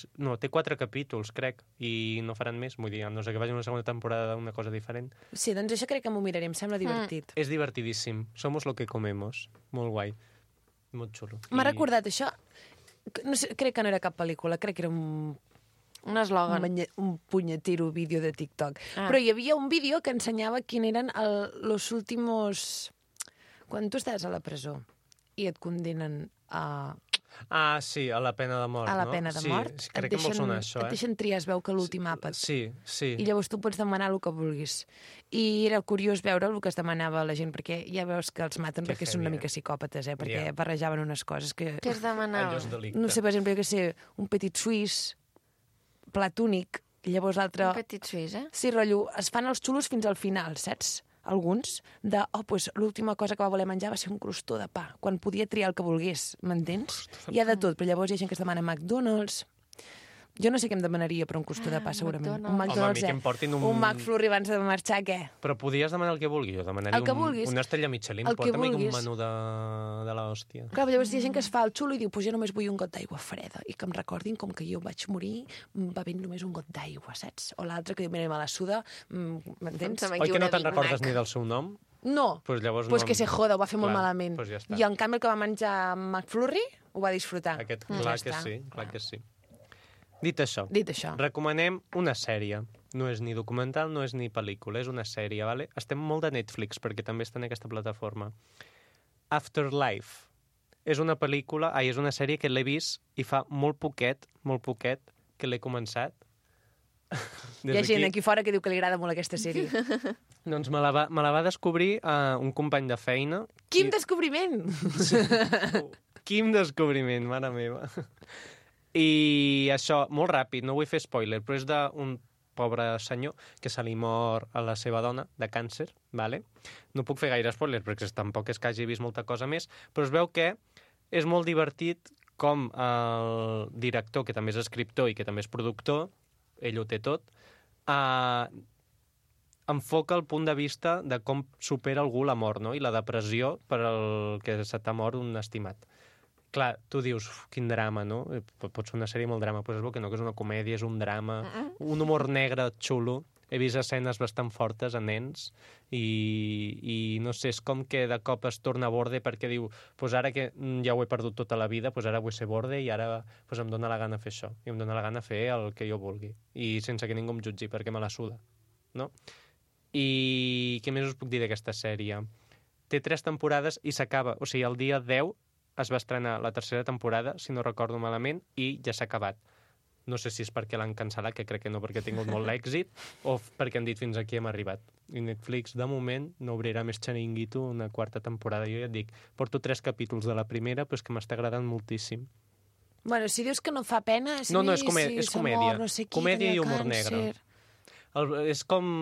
4 capítols, crec, i no faran més. Vull dir, no sé que vagi una segona temporada d'una cosa diferent. Sí, doncs això crec que m'ho miraré, em sembla divertit. És divertidíssim. Somos lo que comemos. Molt guai. Molt xulo. M'ha recordat això... No sé, crec que no era cap pel·lícula, crec que era un eslògan. Un punyetero vídeo de TikTok. Però hi havia un vídeo que ensenyava quin eren los últimos... Quan tu estàs a la presó i et condemnen a... Sí, a la pena de mort, no? A la pena de mort. Sí, crec que em vol sonar això, Et deixen triar, es veu que l'últim àpat. Sí. I llavors tu pots demanar el que vulguis. I era curiós veure el que es demanava la gent, perquè ja veus que els maten perquè són una mica psicòpates, perquè barrejaven unes coses que... Què es demanava? Allò és delicte. No sé, per exemple, que sé, un petit suís, plat únic, i llavors l'altre... Un petit suís, eh? Sí, rotllo, es fan els xulos fins al final, saps? Alguns, pues l'última cosa que va voler menjar va ser un crostó de pa, quan podia triar el que volgués, m'entens? Hi ha de tot, però llavors hi ha gent que es demana McDonald's. Jo no sé què em demanaria per un crostó de pa, segurament. McDonald's. Un McDonald's, Home, a mi que em portin un McFlurry abans de marxar, què? Però podies demanar el que vulgui. Jo demanaria El que vulguis. una estrella Michelin. El que Porta'm un vulguis. menú de l'hòstia. Clar, llavors hi ha gent que es fa el xulo i diu, pues jo només vull un got d'aigua freda i que em recordin com que jo vaig morir bevent només un got d'aigua, saps? O l'altre que diu, mira, me la suda, m'entens? Em Oi que no una te'n Big recordes Mac. ni del seu nom? No, Pues llavors pues no... que se joda, ho va fer molt Clar, malament. pues ja està. I en canvi el que va menjar McFlurry ho va disfrutar. Aquest, Ja clar que està. sí, clar que sí. Dit això, Dit això. recomanem una sèrie. No és ni documental, no és ni pel·lícula, és una sèrie, vale? Estem molt de Netflix, perquè també està en aquesta plataforma. Afterlife. És una pel·lícula, és una sèrie que l'he vist i fa molt poquet que l'he començat, Hi ha gent aquí fora que diu que li agrada molt aquesta sèrie. Doncs me la va descobrir un company de feina. Quin descobriment! Quin descobriment, mare meva. I això, molt ràpid, no vull fer spoiler, però és d'un pobre senyor que se li mor a la seva dona de càncer, vale? No puc fer gaire spoiler perquè tampoc és que hagi vist molta cosa més, però es veu que és molt divertit com el director, que també és escriptor i que també és productor, ell ho té tot, enfoca el punt de vista de com supera algú la mort, no? I la depressió per el que se t'ha mort un estimat. Clar, tu dius, quin drama, no? Pot ser una sèrie molt drama, però es veu que no, que és una comèdia, és un drama, un humor negre xulo. He vist escenes bastant fortes a nens i no sé, és com que de cop es torna borde perquè diu, pues ara que ja ho he perdut tota la vida, pues ara vull ser borde i ara pues em dóna la gana fer això, i em dóna la gana fer el que jo vulgui, i sense que ningú em jutgi perquè me la suda, no? I què més us puc dir d'aquesta sèrie? Té 3 temporades i s'acaba, o sigui, el dia 10 es va estrenar la 3ª temporada, si no recordo malament, i ja s'ha acabat. No sé si és perquè l'han cancel·lat, que crec que no, perquè ha tingut molt l'èxit, o perquè han dit fins aquí hem arribat. I Netflix, de moment, no obrirà més Chiringuito una 4ª temporada. Jo ja et dic, porto 3 capítols de la primera, però és que m'està agradant moltíssim. Bueno, si dius que no fa pena... No, és comèdia. No sé qui, comèdia i humor negre. És com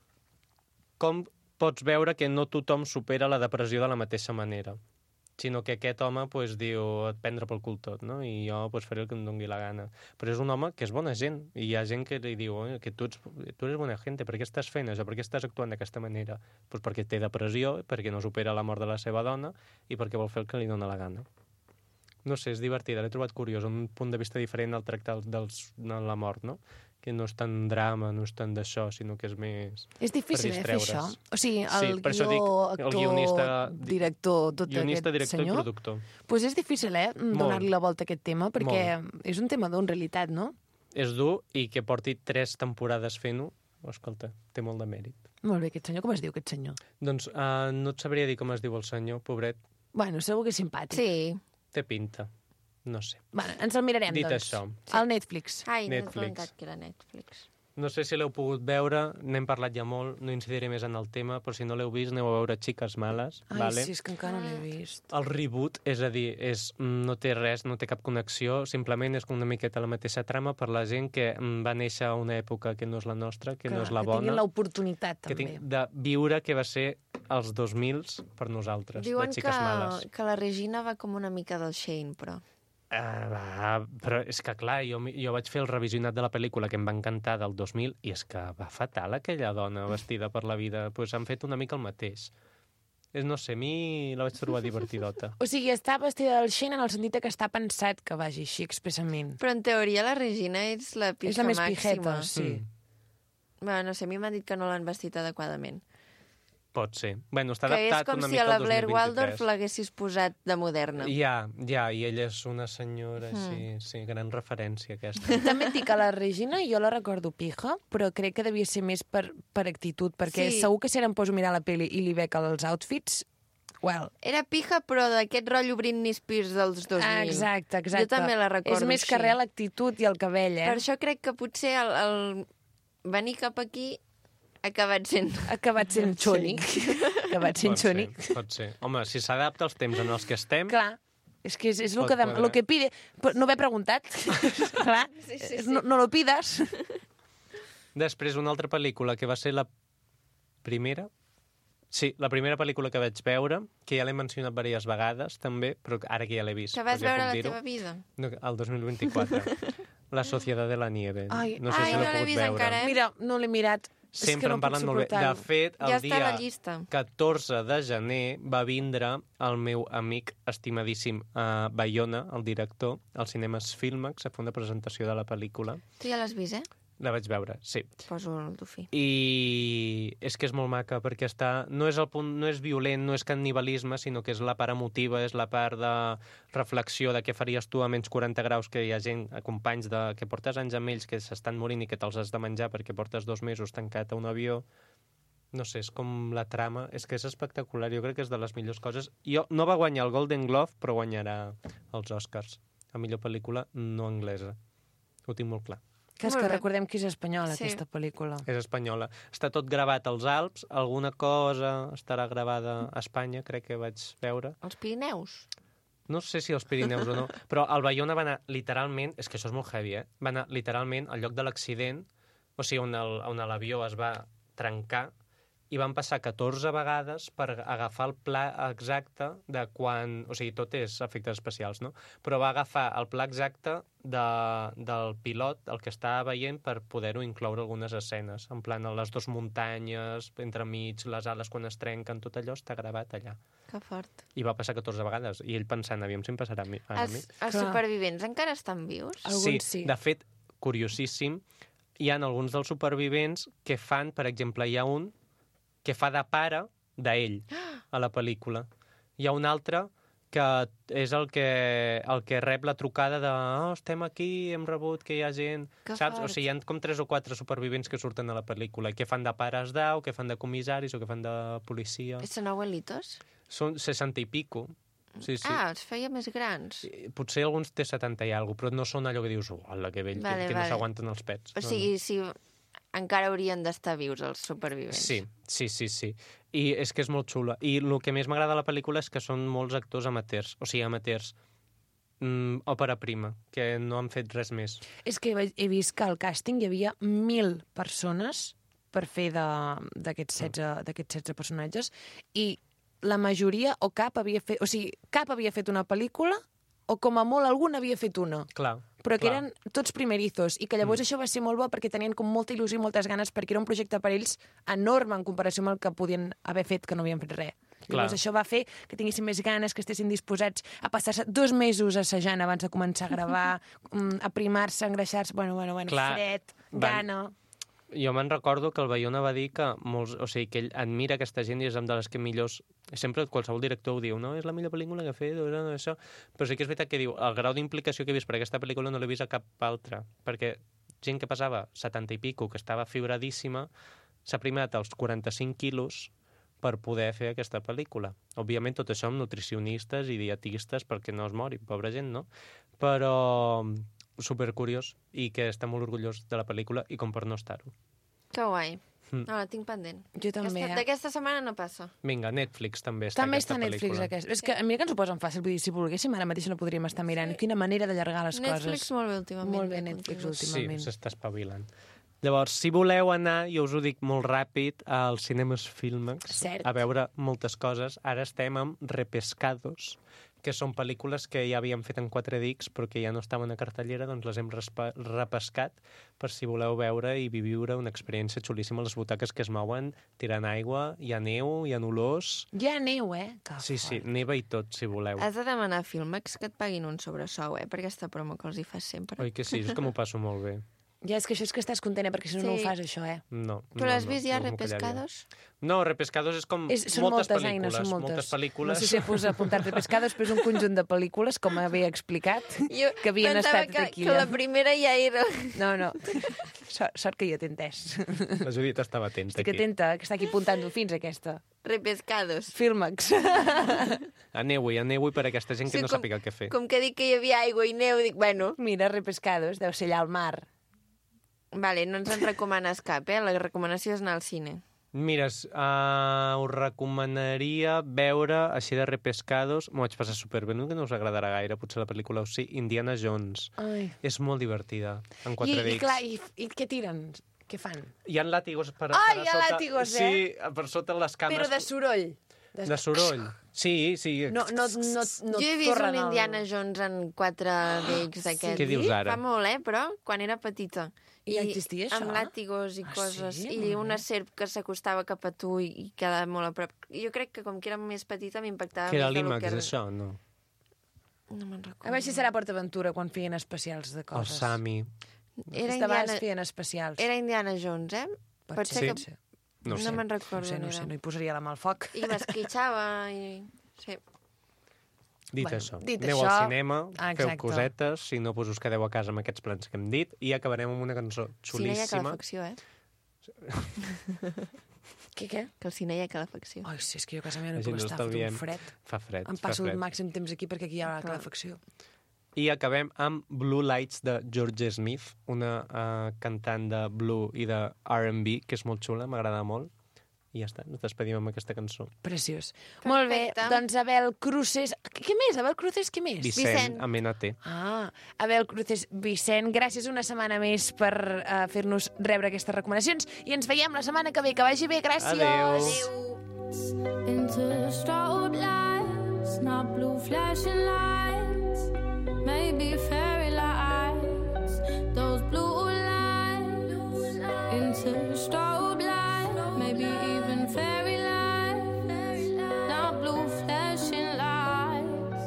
pots veure que no tothom supera la depressió de la mateixa manera, sinó que aquest home pues, diu et prendre pel cul tot, no? I jo pues, faré el que em doni la gana. Però és un home que és bona gent, i hi ha gent que li diu que tu eres bona gent, per què estàs fent això? Per què estàs actuant d'aquesta manera? Pues perquè té depressió, perquè no supera la mort de la seva dona i perquè vol fer el que li dona la gana. No sé, és divertida, l'he trobat curiós, un punt de vista diferent al tractar de la mort, no? Que no és tan drama, no és tant d'això, sinó que és més... És difícil, fer això? O sigui, el sí, actor, director, tot guionista, aquest senyor... Guionista, director i productor. Pues és difícil, donar-li la volta a aquest tema, perquè és un tema en realitat, no? És dur, i que porti 3 temporades fent-ho, escolta, té molt de mèrit. Molt bé, aquest senyor, com es diu, aquest senyor? Doncs no et sabria dir com es diu el senyor, pobret. Bueno, segur que és simpàtic. Sí. Té pinta. No sé. Bueno, ens el mirarem, Dit doncs. això. Al Netflix. Ai, Netflix. no he preguntat que era Netflix. No sé si l'heu pogut veure, n'hem parlat ja molt, no incidiré més en el tema, però si no l'heu vist, aneu a veure Xiques Males. Ai, vale? sí, és que encara no l'he vist. El reboot, és a dir, no té res, no té cap connexió, simplement és una miqueta la mateixa trama per la gent que va néixer a una època que no és la nostra, que no és la bona. Que tinguin l'oportunitat, també. De viure que va ser els 2000s per nosaltres, Diuen de Xiques Males. que la Regina va com una mica del Shane, però... Però és que, clar, jo vaig fer el revisionat de la pel·lícula que em va encantar del 2000 i és que va fatal aquella dona vestida per la vida. Pues han fet una mica el mateix. No sé, a mi la vaig trobar divertidota. O sigui, està vestida del Shane en el sentit que està pensat que vagi així expressament. Però en teoria la Regina és la pija màxima. És la més pijeta, sí. Bueno, no sé, a mi m'han dit que no l'han vestit adequadament. Pot ser. Bueno, està que adaptat és com una si mica a la al Blair 2023. Waldorf l'haguessis posat de moderna. Ja, i ella és una senyora, sí, gran referència aquesta. També et dic que la Regina jo la recordo pija, però crec que devia ser més per actitud, perquè segur que si ara em poso a mirar la pel·li i li veig els outfits, well... Era pija, però d'aquest rotllo Britney Spears dels 2000. Exacte. Jo també la recordo És més que res l'actitud i el cabell, Per això crec que potser el venir cap aquí ha acabat sent xònic. Acabat sent xònic. Pot ser. Home, si s'adapta als temps en els que estem... Clar, és que és lo que pide... No m'he preguntat. Clar, no lo pidas. Després, una altra pel·lícula que va ser la primera... Sí, la primera pel·lícula que vaig veure, que ja l'he mencionat diverses vegades, també, però ara que ja l'he vist. Que vas veure a la teva vida? No, el 2024. La Sociedad de la Nieve. No sé si l'he pogut veure. Encara, Mira, no l'he mirat. Sempre en parlen molt bé. De fet, el dia 14 de gener va vindre el meu amic estimadíssim Bayona, el director, al Cinemes Filmax, a fer una presentació de la pel·lícula. Tu ja l'has vist, La vaig veure, sí. Poso el dofí. I és que és molt maca, perquè no és violent, no és canibalisme, sinó que és la part emotiva, és la part de reflexió de què faries tu a menys 40 graus, que hi ha gent, companys que portes anys amb ells que s'estan morint i que te'ls has de menjar perquè portes 2 mesos tancat a un avió. No sé, és com la trama, és que és espectacular, jo crec que és de les millors coses. No va guanyar el Golden Globe, però guanyarà els Oscars. A millor pel·lícula no anglesa. Ho tinc molt clar. Que és Molt que bé. recordem que és espanyola, Sí. aquesta pel·lícula. És espanyola. Està tot gravat als Alps, alguna cosa estarà gravada a Espanya, crec que vaig veure. Els Pirineus. No sé si als Pirineus o no, però el Bayona va anar literalment, és que això és molt heavy, va anar literalment al lloc de l'accident, o sigui, on l'avió es va trencar, i van passar 14 vegades per agafar el pla exacte de quan... O sigui, tot és efectes especials, no? Però va agafar el pla exacte del pilot, el que estava veient, per poder-ho incloure algunes escenes. En plan, les dues muntanyes, entremig, les ales quan es trenquen, tot allò està gravat allà. Que fort. I va passar 14 vegades. I ell pensant, aviam si em passarà a mi. Els Clar. supervivents encara estan vius? Alguns sí. De fet, curiosíssim, hi ha alguns dels supervivents que fan, per exemple, hi ha un que fa de pare d'ell a la pel·lícula. Hi ha un altre que és el que rep la trucada de estem aquí, hem rebut que hi ha gent... Que Saps? fort. O sigui, hi ha com 3 o 4 supervivents que surten a la pel·lícula i que fan de pares d'au, que fan de comissaris o que fan de policia. Són abuelitos? Són 60 i pico. Sí, sí. Ah, els feia més grans. Potser alguns té 70 i alguna cosa, però no són allò que dius, hola, que vell, Vale, que no vale. s'aguanten els pets. O sigui, si encara haurien d'estar vius els supervivents. Sí. I és que és molt xula. I el que més m'agrada de la pel·lícula és que són molts actors amateurs. O sigui, amateurs. Òpera prima, que no han fet res més. És que he vist que al càsting hi havia 1.000 persones per fer d'aquests 16 personatges i la majoria o cap havia fet... O sigui, cap havia fet una pel·lícula o com a molt algun havia fet una. Clar. Però que clar. eren tots primerizos i que llavors això va ser molt bo perquè tenien com molta il·lusió i moltes ganes perquè era un projecte per ells enorme en comparació amb el que podien haver fet que no havien fet res. Llavors això va fer que tinguessin més ganes, que estessin disposats a passar-se 2 mesos assajant abans de començar a gravar, aprimar-se, engreixar-se, bueno, Clar, fred, gana... Jo me'n recordo que el Bayona va dir que o sigui, que ell admira aquesta gent i és una de les que millors... Sempre qualsevol director ho diu, no? És la millor pel·lícula que ha fet, això... Però sí que és veritat que diu, el grau d'implicació que he vist per aquesta pel·lícula no l'he vist a cap altra, perquè gent que passava 70 i pico, que estava fibradíssima, s'ha primat als 45 quilos per poder fer aquesta pel·lícula. Òbviament tot això amb nutricionistes i dietistes perquè no es mori, pobra gent, no? Però supercuriós i que està molt orgullós de la pel·lícula i com per no estar-ho. Que guai. No, la tinc pendent. Jo també, D'aquesta setmana no passa. Vinga, Netflix també està També aquesta està a Netflix, pel·lícula. aquest. És que mira que ens ho posen fàcil, vull dir, si volguéssim ara mateix no podríem estar mirant. Quina manera d'allargar les Netflix coses. molt bé últimament. Molt bé, Netflix últimament. Sí, s'està espavilant. Llavors, si voleu anar, jo us ho dic molt ràpid, als cinemes Filmex, Cert. a veure moltes coses. Ara estem amb Repescados, que són pel·lícules que ja havíem fet en 4DX, però que ja no estaven a cartellera, doncs les hem repescat per si voleu veure i viure una experiència xulíssima a les butaques que es mouen, tirant aigua, hi ha neu, hi ha olors... Hi ha neu, Que Sí, neva i tot, si voleu. Has de demanar a Filmex que et paguin un sobresou, per aquesta promo que els hi fas sempre. Oi que sí? És que m'ho passo molt bé. Ja, és que això és que estàs contenta, perquè si no, no ho Sí. fas, això, No. Tu l'has vist ja, m'ho callaria. Repescados? No, Repescados és com Són moltes moltes pel·lícules. eines, són moltes. Moltes pel·lícules. No sé si fos apuntat Repescados, però és un conjunt de pel·lícules, com havia explicat, Jo que havien pensava estat aquí. que la primera ja era... No. Sort que jo t'he entès. La Judit estava atenta Estic aquí. atenta, que està aquí apuntant-ho fins aquesta. Repescados. Filmex. Aneu-hi per aquesta gent que Sí, no sàpiga què fer. Com que dic que hi havia aigua i neu, dic, bueno... Mira, Repescados, deu ser allà al mar. Vale, no ens en recomanes cap, La recomanació és anar al cine. Mira, us recomanaria veure, així de Repescados, m'ho vaig passar superbé, no que no us agradarà gaire, potser la pel·lícula o sí, Indiana Jones. Ai. És molt divertida, en 4DX. I clar, i què tiren? Què fan? Hi ha làtigos per Ah, per hi ha sota. làtigos, Sí, per sota les cames. Però de soroll. De soroll. Sí. No Jo he vist un Indiana Jones en 4DX d'aquest. Què dius ara? Fa molt, però quan era petita. I ja existia, això? Amb làtigos i Ah, coses. sí? I una serp que s'acostava cap a tu i quedava molt a prop. Jo crec que com que era més petita m'impactava Que era més del l'IMAX, que era... això, no? No me'n recordo. A veure si serà PortAventura quan feien especials de El coses. Sami. Era Aquesta vegades Indiana... feien especials. Era Indiana Jones, Pot ser ser, que... No ho sé. No me'n recordo. No on sé, era. no hi posaria la mà al foc. I m'esquitxava i... Sí. Dit Bueno, això, dit aneu això, al cinema, feu exacte. cosetes, si no, us quedeu a casa amb aquests plans que hem dit, i acabarem amb una cançó Cine hi ha xulíssima. calefacció, Què? Que al cine hi ha calefacció. Ai, sí, és que jo a casa meva no La hi gent puc no estar, està fot un dient. fred. Fa fred, Em fa passo el fred. màxim temps aquí perquè aquí hi ha la Clar. calefacció. I acabem amb Blue Lights de George Smith, una cantant de blue i de R&B, que és molt xula, m'agrada molt. I ja està, ens despedim amb aquesta cançó. Preciós. Perfecte. Molt bé, doncs Abel Cruces... Què més? Abel Cruces, què més? Vicent, amb NT. Abel Cruces, Vicent, gràcies una setmana més per fer-nos rebre aquestes recomanacions i ens veiem la setmana que ve. Que vagi bé, gràcies. Adéu. Into strobe lights, not blue flashing lights, maybe fairy lights, those blue lights, into strobe lights, maybe even fairy lights, not blue flashing lights.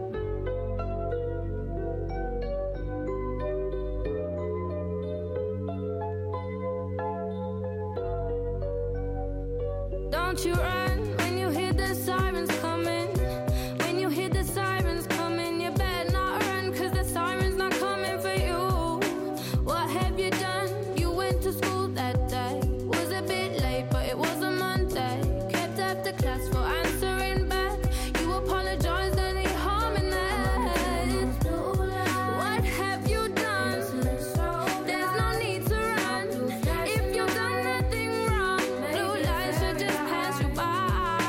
Don't you run when you hear the sirens coming. When you hear the sirens coming, you better not run, 'cause the siren's not coming for you. What have you done? You went to school that day. Was a bit late, but it was a Monday. Kept after class for answering back. You apologized, any harm in that? What have you done? There's no need to run. If you've done nothing wrong, blue lights should just pass you by.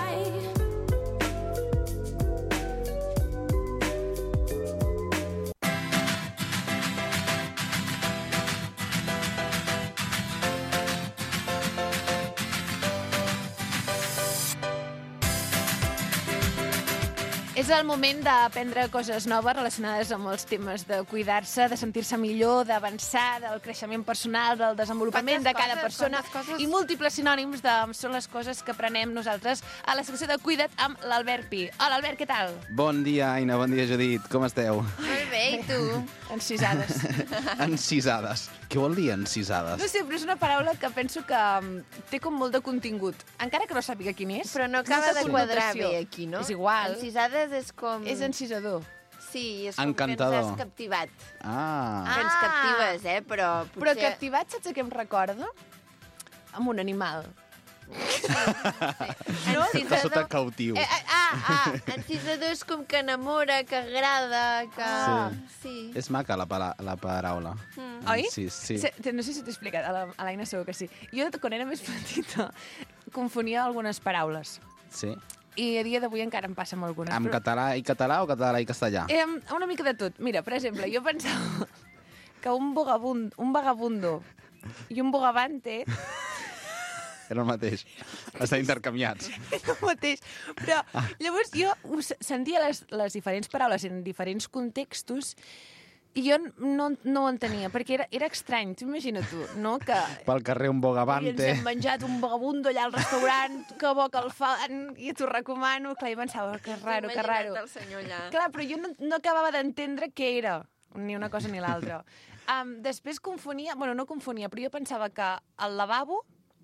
És el moment d'aprendre coses noves relacionades amb els temes de cuidar-se, de sentir-se millor, d'avançar, del creixement personal, del desenvolupament de cada persona i múltiples sinònims són les coses que aprenem nosaltres a la secció de Cuida't amb l'Albert Pi. Hola, Albert, què tal? Bon dia, Aina, bon dia, Judit. Com esteu? Molt bé, i tu? Encisades. Encisades. Què vol dir encisades? No sé, però és una paraula que penso que té com molt de contingut. Encara que no sàpiga quin és. Però no acaba molta de quadrar connotació. bé aquí, no? És igual. Encisades és com... És encisador. Sí, és com Encantador. que ens has captivat. Ah. Que ens captives, però potser... Però captivat, saps a què em recorda? Amb un animal. No? Està sota cautiu. Encisador és com que enamora, que agrada, que... Sí. És maca la paraula. Oi? Sí, sí. No sé si t'he explicat, a l'Aina segur que sí. Jo, quan era més petita, confonia algunes paraules. Sí. I a dia d'avui encara em passa amb algunes. Amb català i català o català i castellà? Una mica de tot. Mira, per exemple, jo pensava que un vagabundo i un bogavante Era el mateix. Estan intercanviats. era el mateix. Però llavors jo sentia les diferents paraules en diferents contextos i jo no ho entenia, perquè era estrany. Tu imagina't tu, no? Que Pel carrer un i ens bogavante. hem menjat un vagabundo allà al restaurant, que bo que el fan, i t'ho recomano. Clar, jo pensava, que raro, que raro. El senyor allà. Clar, però jo no acabava d'entendre què era, ni una cosa ni l'altra. Després confonia, no confonia, però jo pensava que el lavabo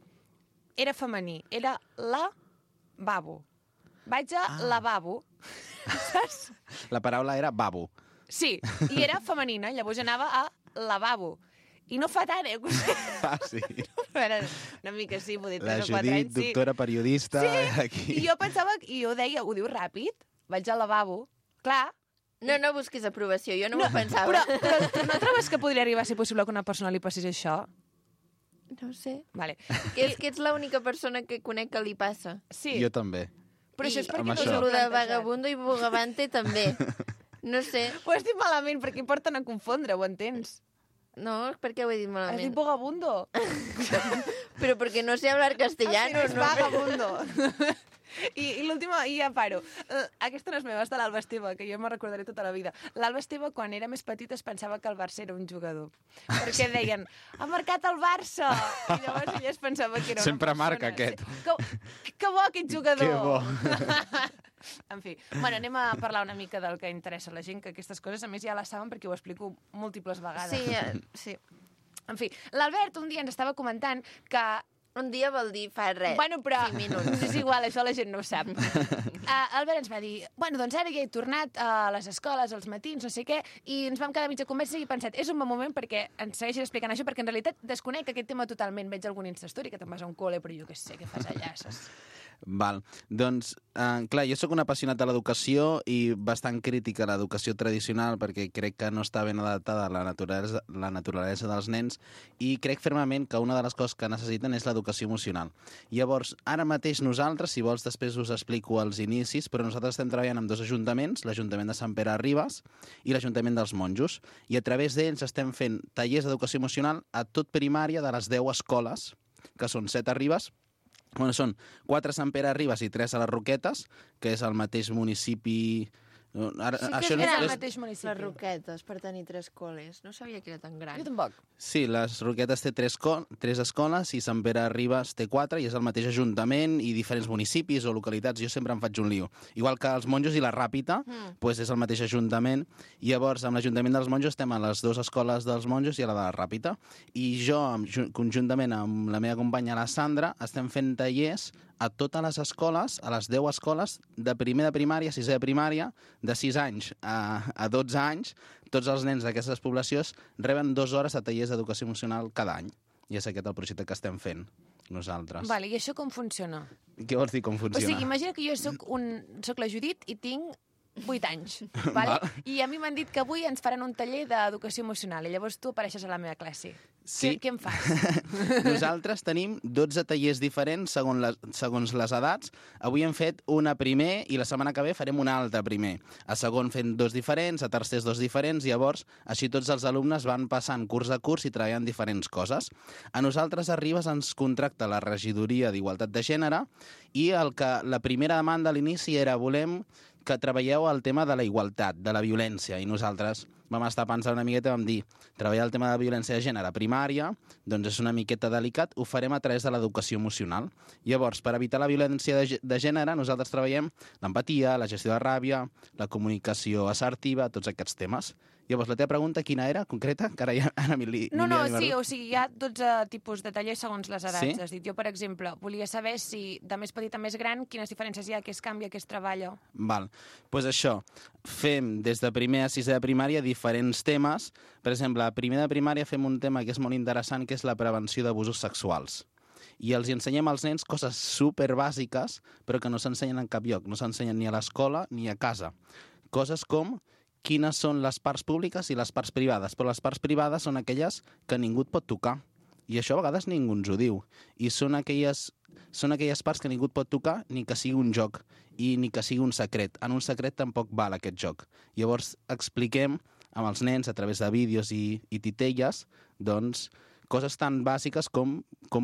era femení, era la babo. Vaig a lavabo, saps? La paraula era babo. Sí, i era femenina, llavors anava a lavabo. I no fa tant, Ah, sí. Però era una mica sí, vull dir, La 3 o 4 Judit, anys, sí. doctora periodista, Sí, aquí. i jo pensava, i jo deia, ho diu ràpid, vaig al lavabo. Clar, No busquis aprovació, jo no m'ho pensava. però no trobes que podria arribar a ser possible que una persona li passés això? No ho sé. Vale. Que ets l'única persona que conec que li passa. Sí, Jo també. però això és perquè amb no això. us ho Lo heu de plantejat. vagabundo i bogavante també. No sé. Ho has dit malament, perquè porten a confondre, ho entens? No, per què ho he dit Has dit malament? bogabundo. Però perquè no sé hablar castellano, és no? vagabundo. I l'última, i ja paro. Aquesta no és meva, és de l'Alba Esteve, que jo me recordaré tota la vida. L'Alba Esteve, quan era més petita, es pensava que el Barça era un jugador. Perquè deien, ha marcat el Barça! I llavors ella es pensava que era una Sempre persona. marca aquest. Sí. Que bo, aquest jugador! Que bo. En fi, anem a parlar una mica del que interessa a la gent, que aquestes coses, a més, ja les saben perquè ho explico múltiples vegades. Sí. En fi, l'Albert un dia ens estava comentant que Un dia vol dir fa res. Bueno, però 5 minuts. és igual, això la gent no ho sap. Albert ens va dir, doncs ara ja he tornat a les escoles, als matins, no sé què, i ens vam quedar mitja conversa i he pensat, és un bon moment perquè ens segueixis explicant això, perquè en realitat desconec aquest tema totalment. Veig algun Instastory que te'n vas a un col·le, però jo què sé, què fas allà, saps? Val. Doncs, clar, jo sóc un apassionat de l'educació i bastant crític a l'educació tradicional perquè crec que no està ben adaptada a la naturalesa dels nens i crec fermament que una de les coses que necessiten és l'educació emocional. Llavors, ara mateix nosaltres, si vols després us explico els inicis, però nosaltres estem treballant amb 2 ajuntaments, l'Ajuntament de Sant Pere de Ribes i l'Ajuntament dels Monjos, i a través d'ells estem fent tallers d'educació emocional a tot primària de les 10 escoles, que són 7 a Ribes. Bueno, són 4 a Sant Pere de Ribes i 3 a les Roquetes, que és el mateix municipi... Ara, Sí que això és el és... mateix municipi. Les Roquetes, per tenir 3 col·les. No sabia que era tan gran. Jo tampoc. Sí, les Roquetes té 3 escoles i Sant Pere de Ribes té 4 i és el mateix ajuntament i diferents municipis o localitats. Jo sempre em faig un lío. Igual que els Monjos i la Ràpita, doncs és el mateix ajuntament. I llavors, amb l'Ajuntament dels Monjos estem a les 2 escoles dels Monjos i a la de la Ràpita. I jo, conjuntament amb la meva companya, la Sandra, estem fent tallers a totes les escoles, a les 10 escoles, de primer de primària, 6è de primària, de 6 anys a 12 anys, tots els nens d'aquestes poblacions reben 2 hores de tallers d'educació emocional cada any. I és aquest el projecte que estem fent nosaltres. Vale, i això com funciona? Què vols dir com O funciona? sigui, imagina que jo soc la Judit i tinc 8 anys, vale? I a mi m'han dit que avui ens faran un taller d'educació emocional i llavors tu apareixes a la meva classe. Sí. Què em fas? Nosaltres tenim 12 tallers diferents segons les edats. Avui hem fet una primer i la setmana que ve farem una altra primer. A segon fem 2 diferents, a tercers 2 diferents, llavors així tots els alumnes van passant curs a curs i treballant diferents coses. A nosaltres a Ribes ens contracta la regidoria d'Igualtat de Gènere i la primera demanda a l'inici era volem que treballeu el tema de la igualtat, de la violència, i nosaltres vam estar pensant una miqueta i vam dir treballar el tema de la violència de gènere a primària, doncs és una miqueta delicat, ho farem a través de l'educació emocional. Llavors, per evitar la violència de gènere, nosaltres treballem l'empatia, la gestió de ràbia, la comunicació assertiva, tots aquests temes. Llavors, la teva pregunta quina era, concreta? Que ara ja No, sí, o sigui, hi ha 12 tipus de tallers segons les edats. Sí? Has dit. Jo, per exemple, volia saber si de més petit a més gran, quines diferències hi ha, què es canvia, què es treballa. Val. Doncs això, fem des de primer a 6è de primària diferents temes. Per exemple, a primer de primària fem un tema que és molt interessant, que és la prevenció d'abusos sexuals. I els ensenyem als nens coses superbàsiques, però que no s'ensenyen en cap lloc. No s'ensenyen ni a l'escola ni a casa. Coses com quines són les parts públiques i les parts privades, però les parts privades són aquelles que ningú et pot tocar. I això a vegades ningú ens ho diu. I són aquelles parts que ningú et pot tocar ni que sigui un joc i ni que sigui un secret. En un secret tampoc val aquest joc. Llavors expliquem amb els nens a través de vídeos i titelles doncs, coses tan bàsiques com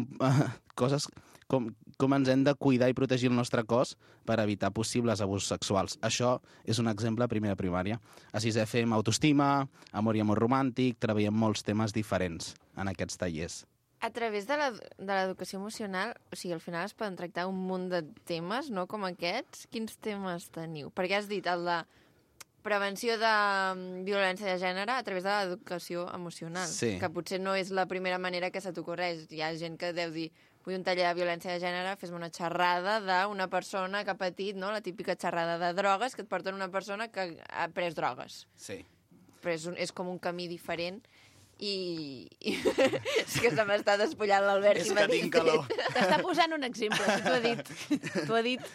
ens hem de cuidar i protegir el nostre cos per evitar possibles abusos sexuals. Això és un exemple a primer de primària. A 6è fem autoestima, amor i amor romàntic, treballem molts temes diferents en aquests tallers. A través de l'educació emocional, o sigui, al final es poden tractar un munt de temes, no?, com aquests. Quins temes teniu? Perquè has dit el de prevenció de violència de gènere a través de l'educació emocional, Sí. que potser no és la primera manera que se t'ocorreix. Hi ha gent que deu dir, vull un taller de violència de gènere, fes-me una xerrada d'una persona que ha patit, no?, la típica xerrada de drogues, que et porten una persona que ha pres drogues. Sí. Però és com un camí diferent i és que se m'està despullant l'Albert i m'ha dit. T'està posant un exemple, si t'ho ha dit. T'ho ha dit.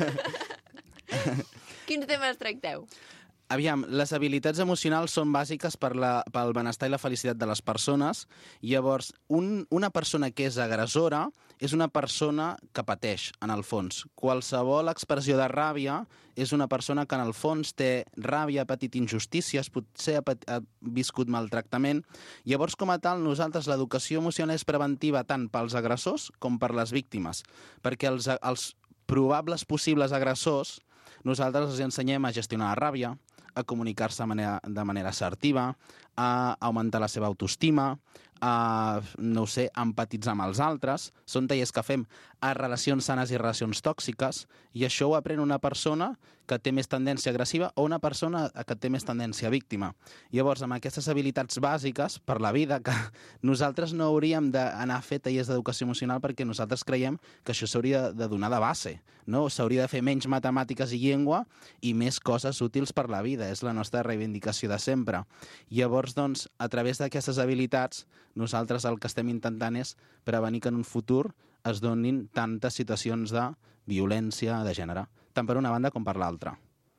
Quins temes tracteu? Aviam, les habilitats emocionals són bàsiques pel benestar i la felicitat de les persones. Llavors, una persona que és agressora és una persona que pateix, en el fons. Qualsevol expressió de ràbia és una persona que, en el fons, té ràbia, ha patit injustícies, potser ha viscut maltractament. Llavors, com a tal, nosaltres l'educació emocional és preventiva tant pels agressors com per les víctimes, perquè els probables possibles agressors nosaltres els ensenyem a gestionar la ràbia, a comunicar-se de manera assertiva, a augmentar la seva autoestima, a, no ho sé, empatitzar amb els altres. Són tallers que fem a relacions sanes i relacions tòxiques, i això ho aprèn una persona que té més tendència agressiva o una persona que té més tendència víctima. Llavors, amb aquestes habilitats bàsiques per la vida, que nosaltres no hauríem d'anar a fer tallers d'educació emocional perquè nosaltres creiem que això s'hauria de donar de base, no? S'hauria de fer menys matemàtiques i llengua i més coses útils per la vida. És la nostra reivindicació de sempre. Llavors, doncs, a través d'aquestes habilitats, nosaltres el que estem intentant és prevenir que en un futur es donin tantes situacions de violència de gènere, tant per una banda com per l'altra.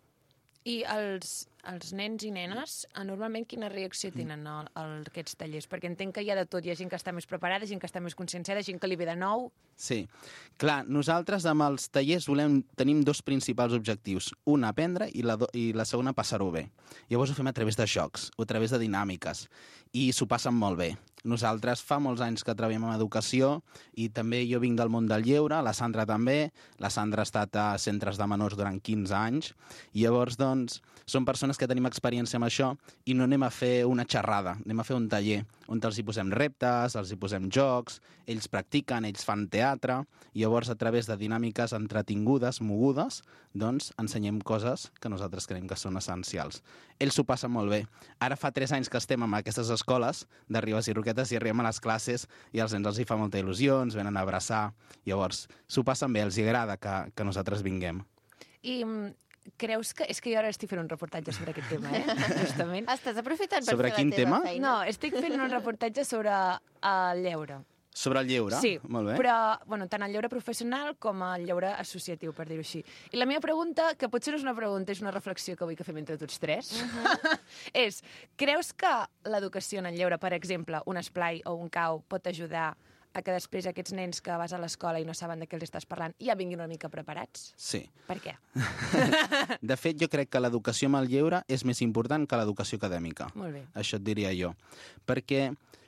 I els nens i nenes, normalment quina reacció tenen a aquests tallers? Perquè entenc que hi ha de tot. Hi ha gent que està més preparada, gent que està més conscienciada, gent que li ve de nou. Sí. Clar, nosaltres amb els tallers tenim dos principals objectius. Un, aprendre, i la segona, passar-ho bé. Llavors ho fem a través de jocs, o a través de dinàmiques, i s'ho passen molt bé. Nosaltres fa molts anys que treballem en educació i també jo vinc del món del lleure, la Sandra també. La Sandra ha estat a centres de menors durant 15 anys. I llavors, doncs, som persones que tenim experiència amb això i no anem a fer una xerrada, anem a fer un taller on els hi posem reptes, els hi posem jocs, ells practiquen, ells fan teatre, i llavors a través de dinàmiques entretingudes, mogudes, doncs ensenyem coses que nosaltres creiem que són essencials. Ells s'ho passen molt bé. Ara fa 3 anys que estem en aquestes escoles de Ribes i Roquetes i arribem a les classes i als nens els hi fa molta il·lusió, ens venen a abraçar, llavors s'ho passen bé, els hi agrada que nosaltres vinguem. I creus que... És que jo ara estic fent un reportatge sobre aquest tema, justament. Estàs aprofitant per Sobre fer quin la teva tema? feina? No, estic fent un reportatge sobre el lleure. Sobre el lleure? Sí, Molt bé. però tant el lleure professional com el lleure associatiu, per dir-ho així. I la meva pregunta, que potser no és una pregunta, és una reflexió que vull que fem entre tots tres, és, creus que l'educació en el lleure, per exemple, un esplai o un cau, pot ajudar a que després aquests nens que vas a l'escola i no saben de què els estàs parlant ja vinguin una mica preparats? Sí. Per què? De fet, jo crec que l'educació amb el lleure és més important que l'educació acadèmica. Molt bé. Això et diria jo. Perquè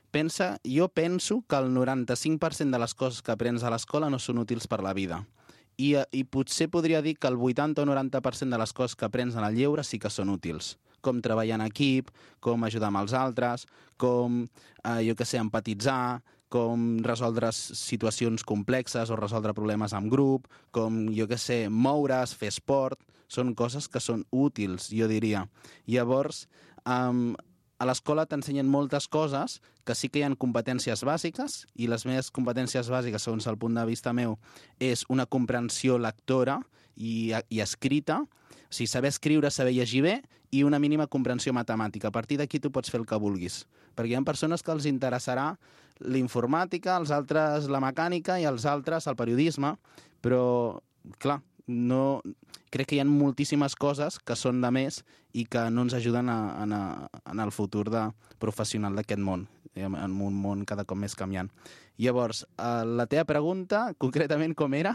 jo penso que el 95% de les coses que aprens a l'escola no són útils per la vida. I potser podria dir que el 80 o 90% de les coses que aprens en el lleure sí que són útils. Com treballar en equip, com ajudar amb els altres, com, empatitzar, com resoldre situacions complexes o resoldre problemes en grup, com, moure's, fer esport. Són coses que són útils, jo diria. Llavors, a l'escola t'ensenyen moltes coses que sí que hi ha competències bàsiques, i les meves competències bàsiques, segons el punt de vista meu, és una comprensió lectora i escrita, o sigui, saber escriure, saber llegir bé, i una mínima comprensió matemàtica. A partir d'aquí tu pots fer el que vulguis. Perquè hi ha persones que els interessarà l'informàtica, els altres la mecànica i els altres el periodisme, però, clar, crec que hi ha moltíssimes coses que són de més i que no ens ajuden en el futur professional d'aquest món, en un món cada cop més canviant. Llavors, la teva pregunta, concretament, com era?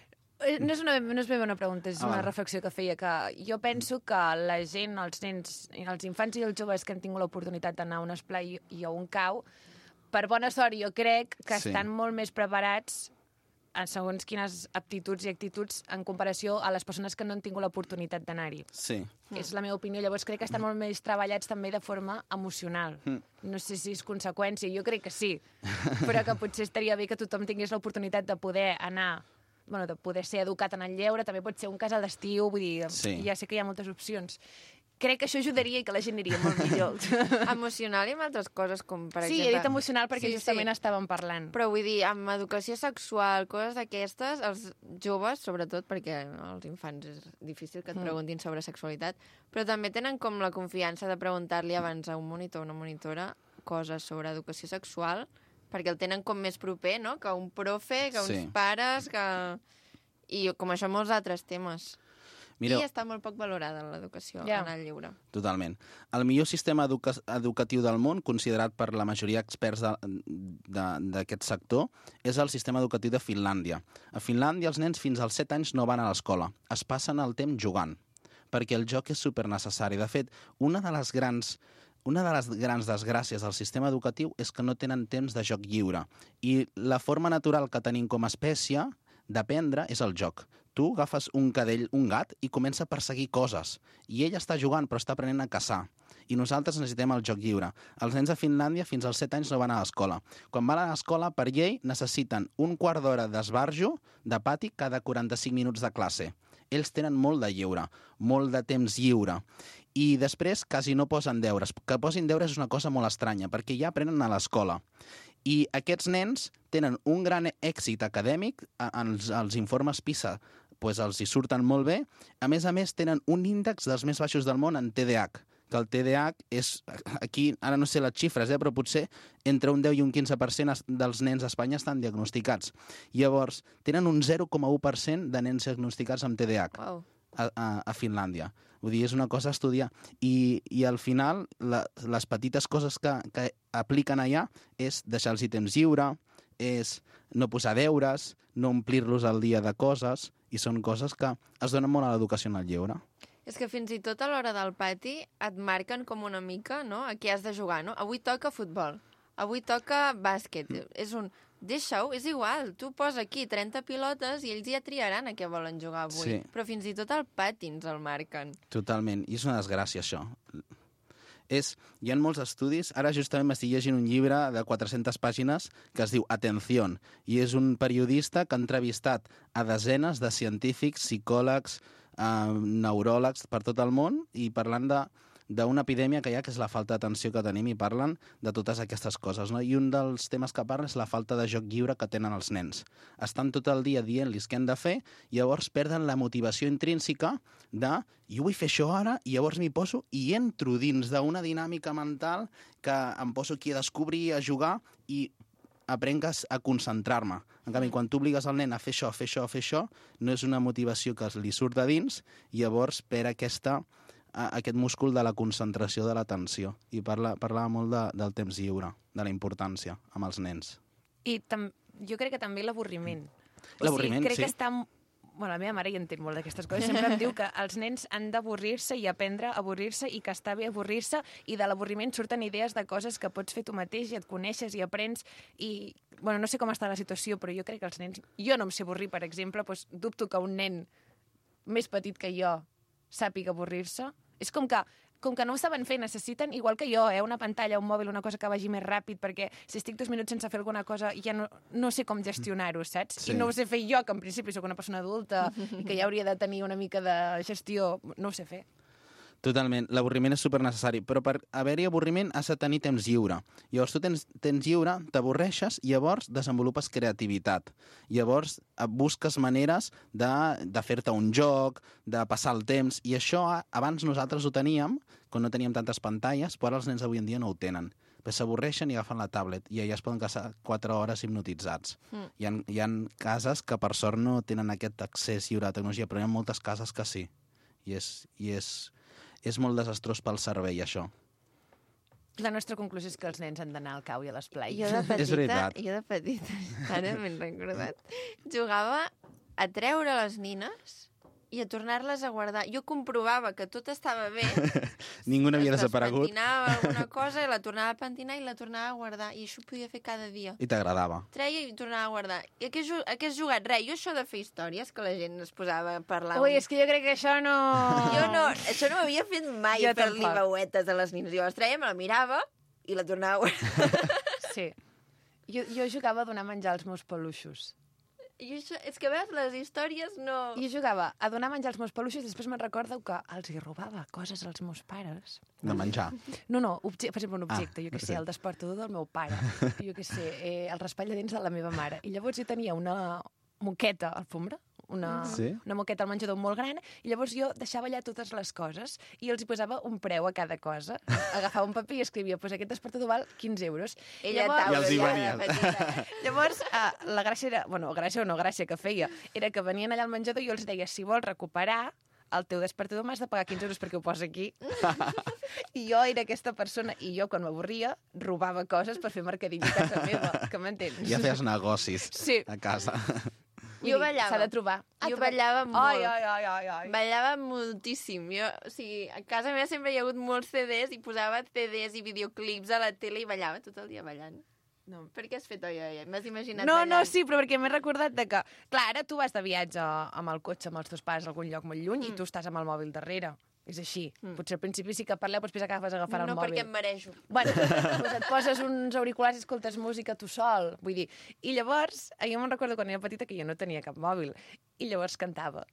No és ben una pregunta, és una reflexió que feia, que jo penso que la gent, els nens, els infants i els joves que han tingut l'oportunitat d'anar a un esplai i a un cau, per bona sort jo crec que estan molt més preparats en segons quines aptituds i actituds en comparació a les persones que no han tingut l'oportunitat d'anar-hi. Sí. És la meva opinió. Llavors crec que estan molt més treballats també de forma emocional. No sé si és conseqüència, jo crec que sí, però que potser estaria bé que tothom tingués l'oportunitat de poder anar, de poder ser educat en el lleure, també pot ser un casal d'estiu, vull dir, ja sé que hi ha moltes opcions. Crec que això ajudaria i que la gent aniria molt millor. Emocional i amb altres coses, com per exemple... Sí, he dit emocional perquè justament estàvem parlant. Però vull dir, amb educació sexual, coses d'aquestes, els joves, sobretot, perquè els infants és difícil que et preguntin sobre sexualitat, però també tenen com la confiança de preguntar-li abans a un monitor o una monitora coses sobre educació sexual, perquè el tenen com més proper, no?, que un profe, que uns pares, que... I com això molts altres temes. Mireu, I està molt poc valorada l'educació en el lleure. Totalment. El millor sistema educatiu del món, considerat per la majoria d'experts d'aquest sector, és el sistema educatiu de Finlàndia. A Finlàndia els nens fins als 7 anys no van a l'escola. Es passen el temps jugant, perquè el joc és supernecessari. De fet, una de les grans desgràcies del sistema educatiu és que no tenen temps de joc lliure. I la forma natural que tenim com a espècie d'aprendre és el joc. Tu agafes un cadell, un gat, i comença a perseguir coses. I ell està jugant, però està aprenent a caçar. I nosaltres necessitem el joc lliure. Els nens a Finlàndia fins als 7 anys no van a l'escola. Quan van a l'escola, per llei, necessiten un quart d'hora d'esbarjo de pati cada 45 minuts de classe. Ells tenen molt de lliure, molt de temps lliure. I després quasi no posen deures. Que posin deures és una cosa molt estranya, perquè ja aprenen a l'escola. I aquests nens tenen un gran èxit acadèmic, els informes PISA els hi surten molt bé. A més, tenen un índex dels més baixos del món en TDAH, que el TDAH és, aquí ara no sé les xifres, però potser entre un 10 i un 15% dels nens a Espanya estan diagnosticats. Llavors, tenen un 0,1% de nens diagnosticats amb TDAH Wow. a Finlàndia. Vull dir, és una cosa a estudiar. I al final, les petites coses que apliquen allà és deixar-los temps lliure, és no posar deures, no omplir-los al dia de coses, i són coses que es donen molt a l'educació en el lleure. És que fins i tot a l'hora del pati et marquen com una mica, no?, a què has de jugar, no? Avui toca futbol, avui toca bàsquet. És un... Deixa-ho, és igual. Tu posa aquí 30 pilotes i ells ja triaran a què volen jugar avui. Sí. Però fins i tot al pati ens el marquen. Totalment. I és una desgràcia, això. Hi ha molts estudis. Ara justament m'estic llegint un llibre de 400 pàgines que es diu Atención, i és un periodista que ha entrevistat a desenes de científics, psicòlegs, neuròlegs per tot el món, i parlant d'una epidèmia que hi ha, que és la falta d'atenció que tenim, i parlen de totes aquestes coses, no? I un dels temes que parlen és la falta de joc lliure que tenen els nens. Estan tot el dia dient-los què han de fer, i llavors perden la motivació intrínseca de jo vull fer això ara, i llavors m'hi poso i entro dins d'una dinàmica mental que em poso aquí a descobrir, a jugar, i aprenc a concentrar-me. En canvi, quan tu obligues el nen a fer això, fer això, fer això, no és una motivació que li surt de dins, i llavors perd aquest múscul de la concentració, de l'atenció. I parlava molt del temps lliure, de la importància amb els nens. I jo crec que també l'avorriment. L'avorriment, crec sí. que està... Bueno, la meva mare hi entén molt d'aquestes coses. Sempre em diu que els nens han d'avorrir-se i aprendre a avorrir-se, i que està bé avorrir-se, i de l'avorriment surten idees de coses que pots fer tu mateix i et coneixes i aprens. I, bueno, no sé com està la situació, però jo crec que els nens... Jo no em sé avorrir, per exemple, doncs dubto que un nen més petit que jo sàpiga avorrir-se. És com que no ho saben fer, necessiten, igual que jo, una pantalla, un mòbil, una cosa que vagi més ràpid, perquè si estic 2 minuts sense fer alguna cosa ja no sé com gestionar-ho, saps? Sí. I no ho sé fer jo, que en principi sóc una persona adulta i que ja hauria de tenir una mica de gestió, no ho sé fer. Totalment. L'avorriment és supernecessari, però per haver-hi avorriment has de tenir temps lliure. Llavors tu tens temps lliure, t'avorreixes, i llavors desenvolupes creativitat. Llavors busques maneres de fer-te un joc, de passar el temps, i això abans nosaltres ho teníem, quan no teníem tantes pantalles, però ara els nens avui en dia no ho tenen. Però s'avorreixen i agafen la tablet, i allà es poden passar 4 hores hipnotitzats. Hi ha cases que per sort no tenen aquest accés lliure a la tecnologia, però hi ha moltes cases que sí. I és molt desastrós pel cervell, això. La nostra conclusió és que els nens han d'anar al cau i a l'esplai. Jo És veritat. de petita, ara m'he recordat, jugava a treure les nines i a tornar-les a guardar. Jo comprovava que tot estava bé. Ningú n'havia desaparegut. Pentinava alguna cosa i la tornava a pentinar i la tornava a guardar. I això ho podia fer cada dia. I t'agradava. Treia i tornava a guardar. I a què has jugat? Res, jo això de fer històries, que la gent es posava a parlar... Ui, és que jo crec que això no... Jo no, això no ho havia fet mai, Jo fer-li tampoc. veuetes a les nines. Jo les treia, me la mirava i la tornava a guardar. Sí. Jo jugava a donar menjar als meus peluixos. I això, és que veus, les històries no... Jo jugava a donar menjar als meus peluixos i després me'n recordo que els hi robava coses als meus pares. De menjar. No, per exemple, un objecte, jo què sí. sé, el despertador del meu pare, jo què sé, el raspall de dents de la meva mare. I llavors jo tenia una moqueta alfombra, una moqueta al menjador molt gran, i llavors jo deixava allà totes les coses i els hi posava un preu a cada cosa. Agafava un paper i escrivia, pues aquest despertador val 15 euros. Ella Llavors- taula, I els hi ja, venies. petita. Llavors, la gràcia era... Bueno, gràcia o no gràcia que feia, era que venien allà al menjador i jo els deia, si vols recuperar el teu despertador m'has de pagar 15 euros perquè ho posa aquí. I jo era aquesta persona, i jo, quan m'avorria, robava coses per fer mercadillo a casa meva, que m'entens? Ja feies negocis Sí. a casa. Jo ballava. S'ha de trobar. Jo ballava molt. Ai. Ballava moltíssim. Jo, o sigui, a casa meva sempre hi ha hagut molts CDs i posava CDs i videoclips a la tele i ballava tot el dia ballant. No. Per què has fet oi? M'has imaginat No, ballant? sí, però perquè m'he recordat de que... Clar, ara tu vas de viatge amb el cotxe amb els teus pares a algun lloc molt lluny i tu estàs amb el mòbil darrere. És així. Potser al principi sí que parleu, però després acabes agafant el No, mòbil. perquè em marejo. Bueno, doncs et poses uns auriculars i escoltes música tu sol. Vull dir, i llavors, jo me'n recordo quan era petita que jo no tenia cap mòbil, i llavors cantava.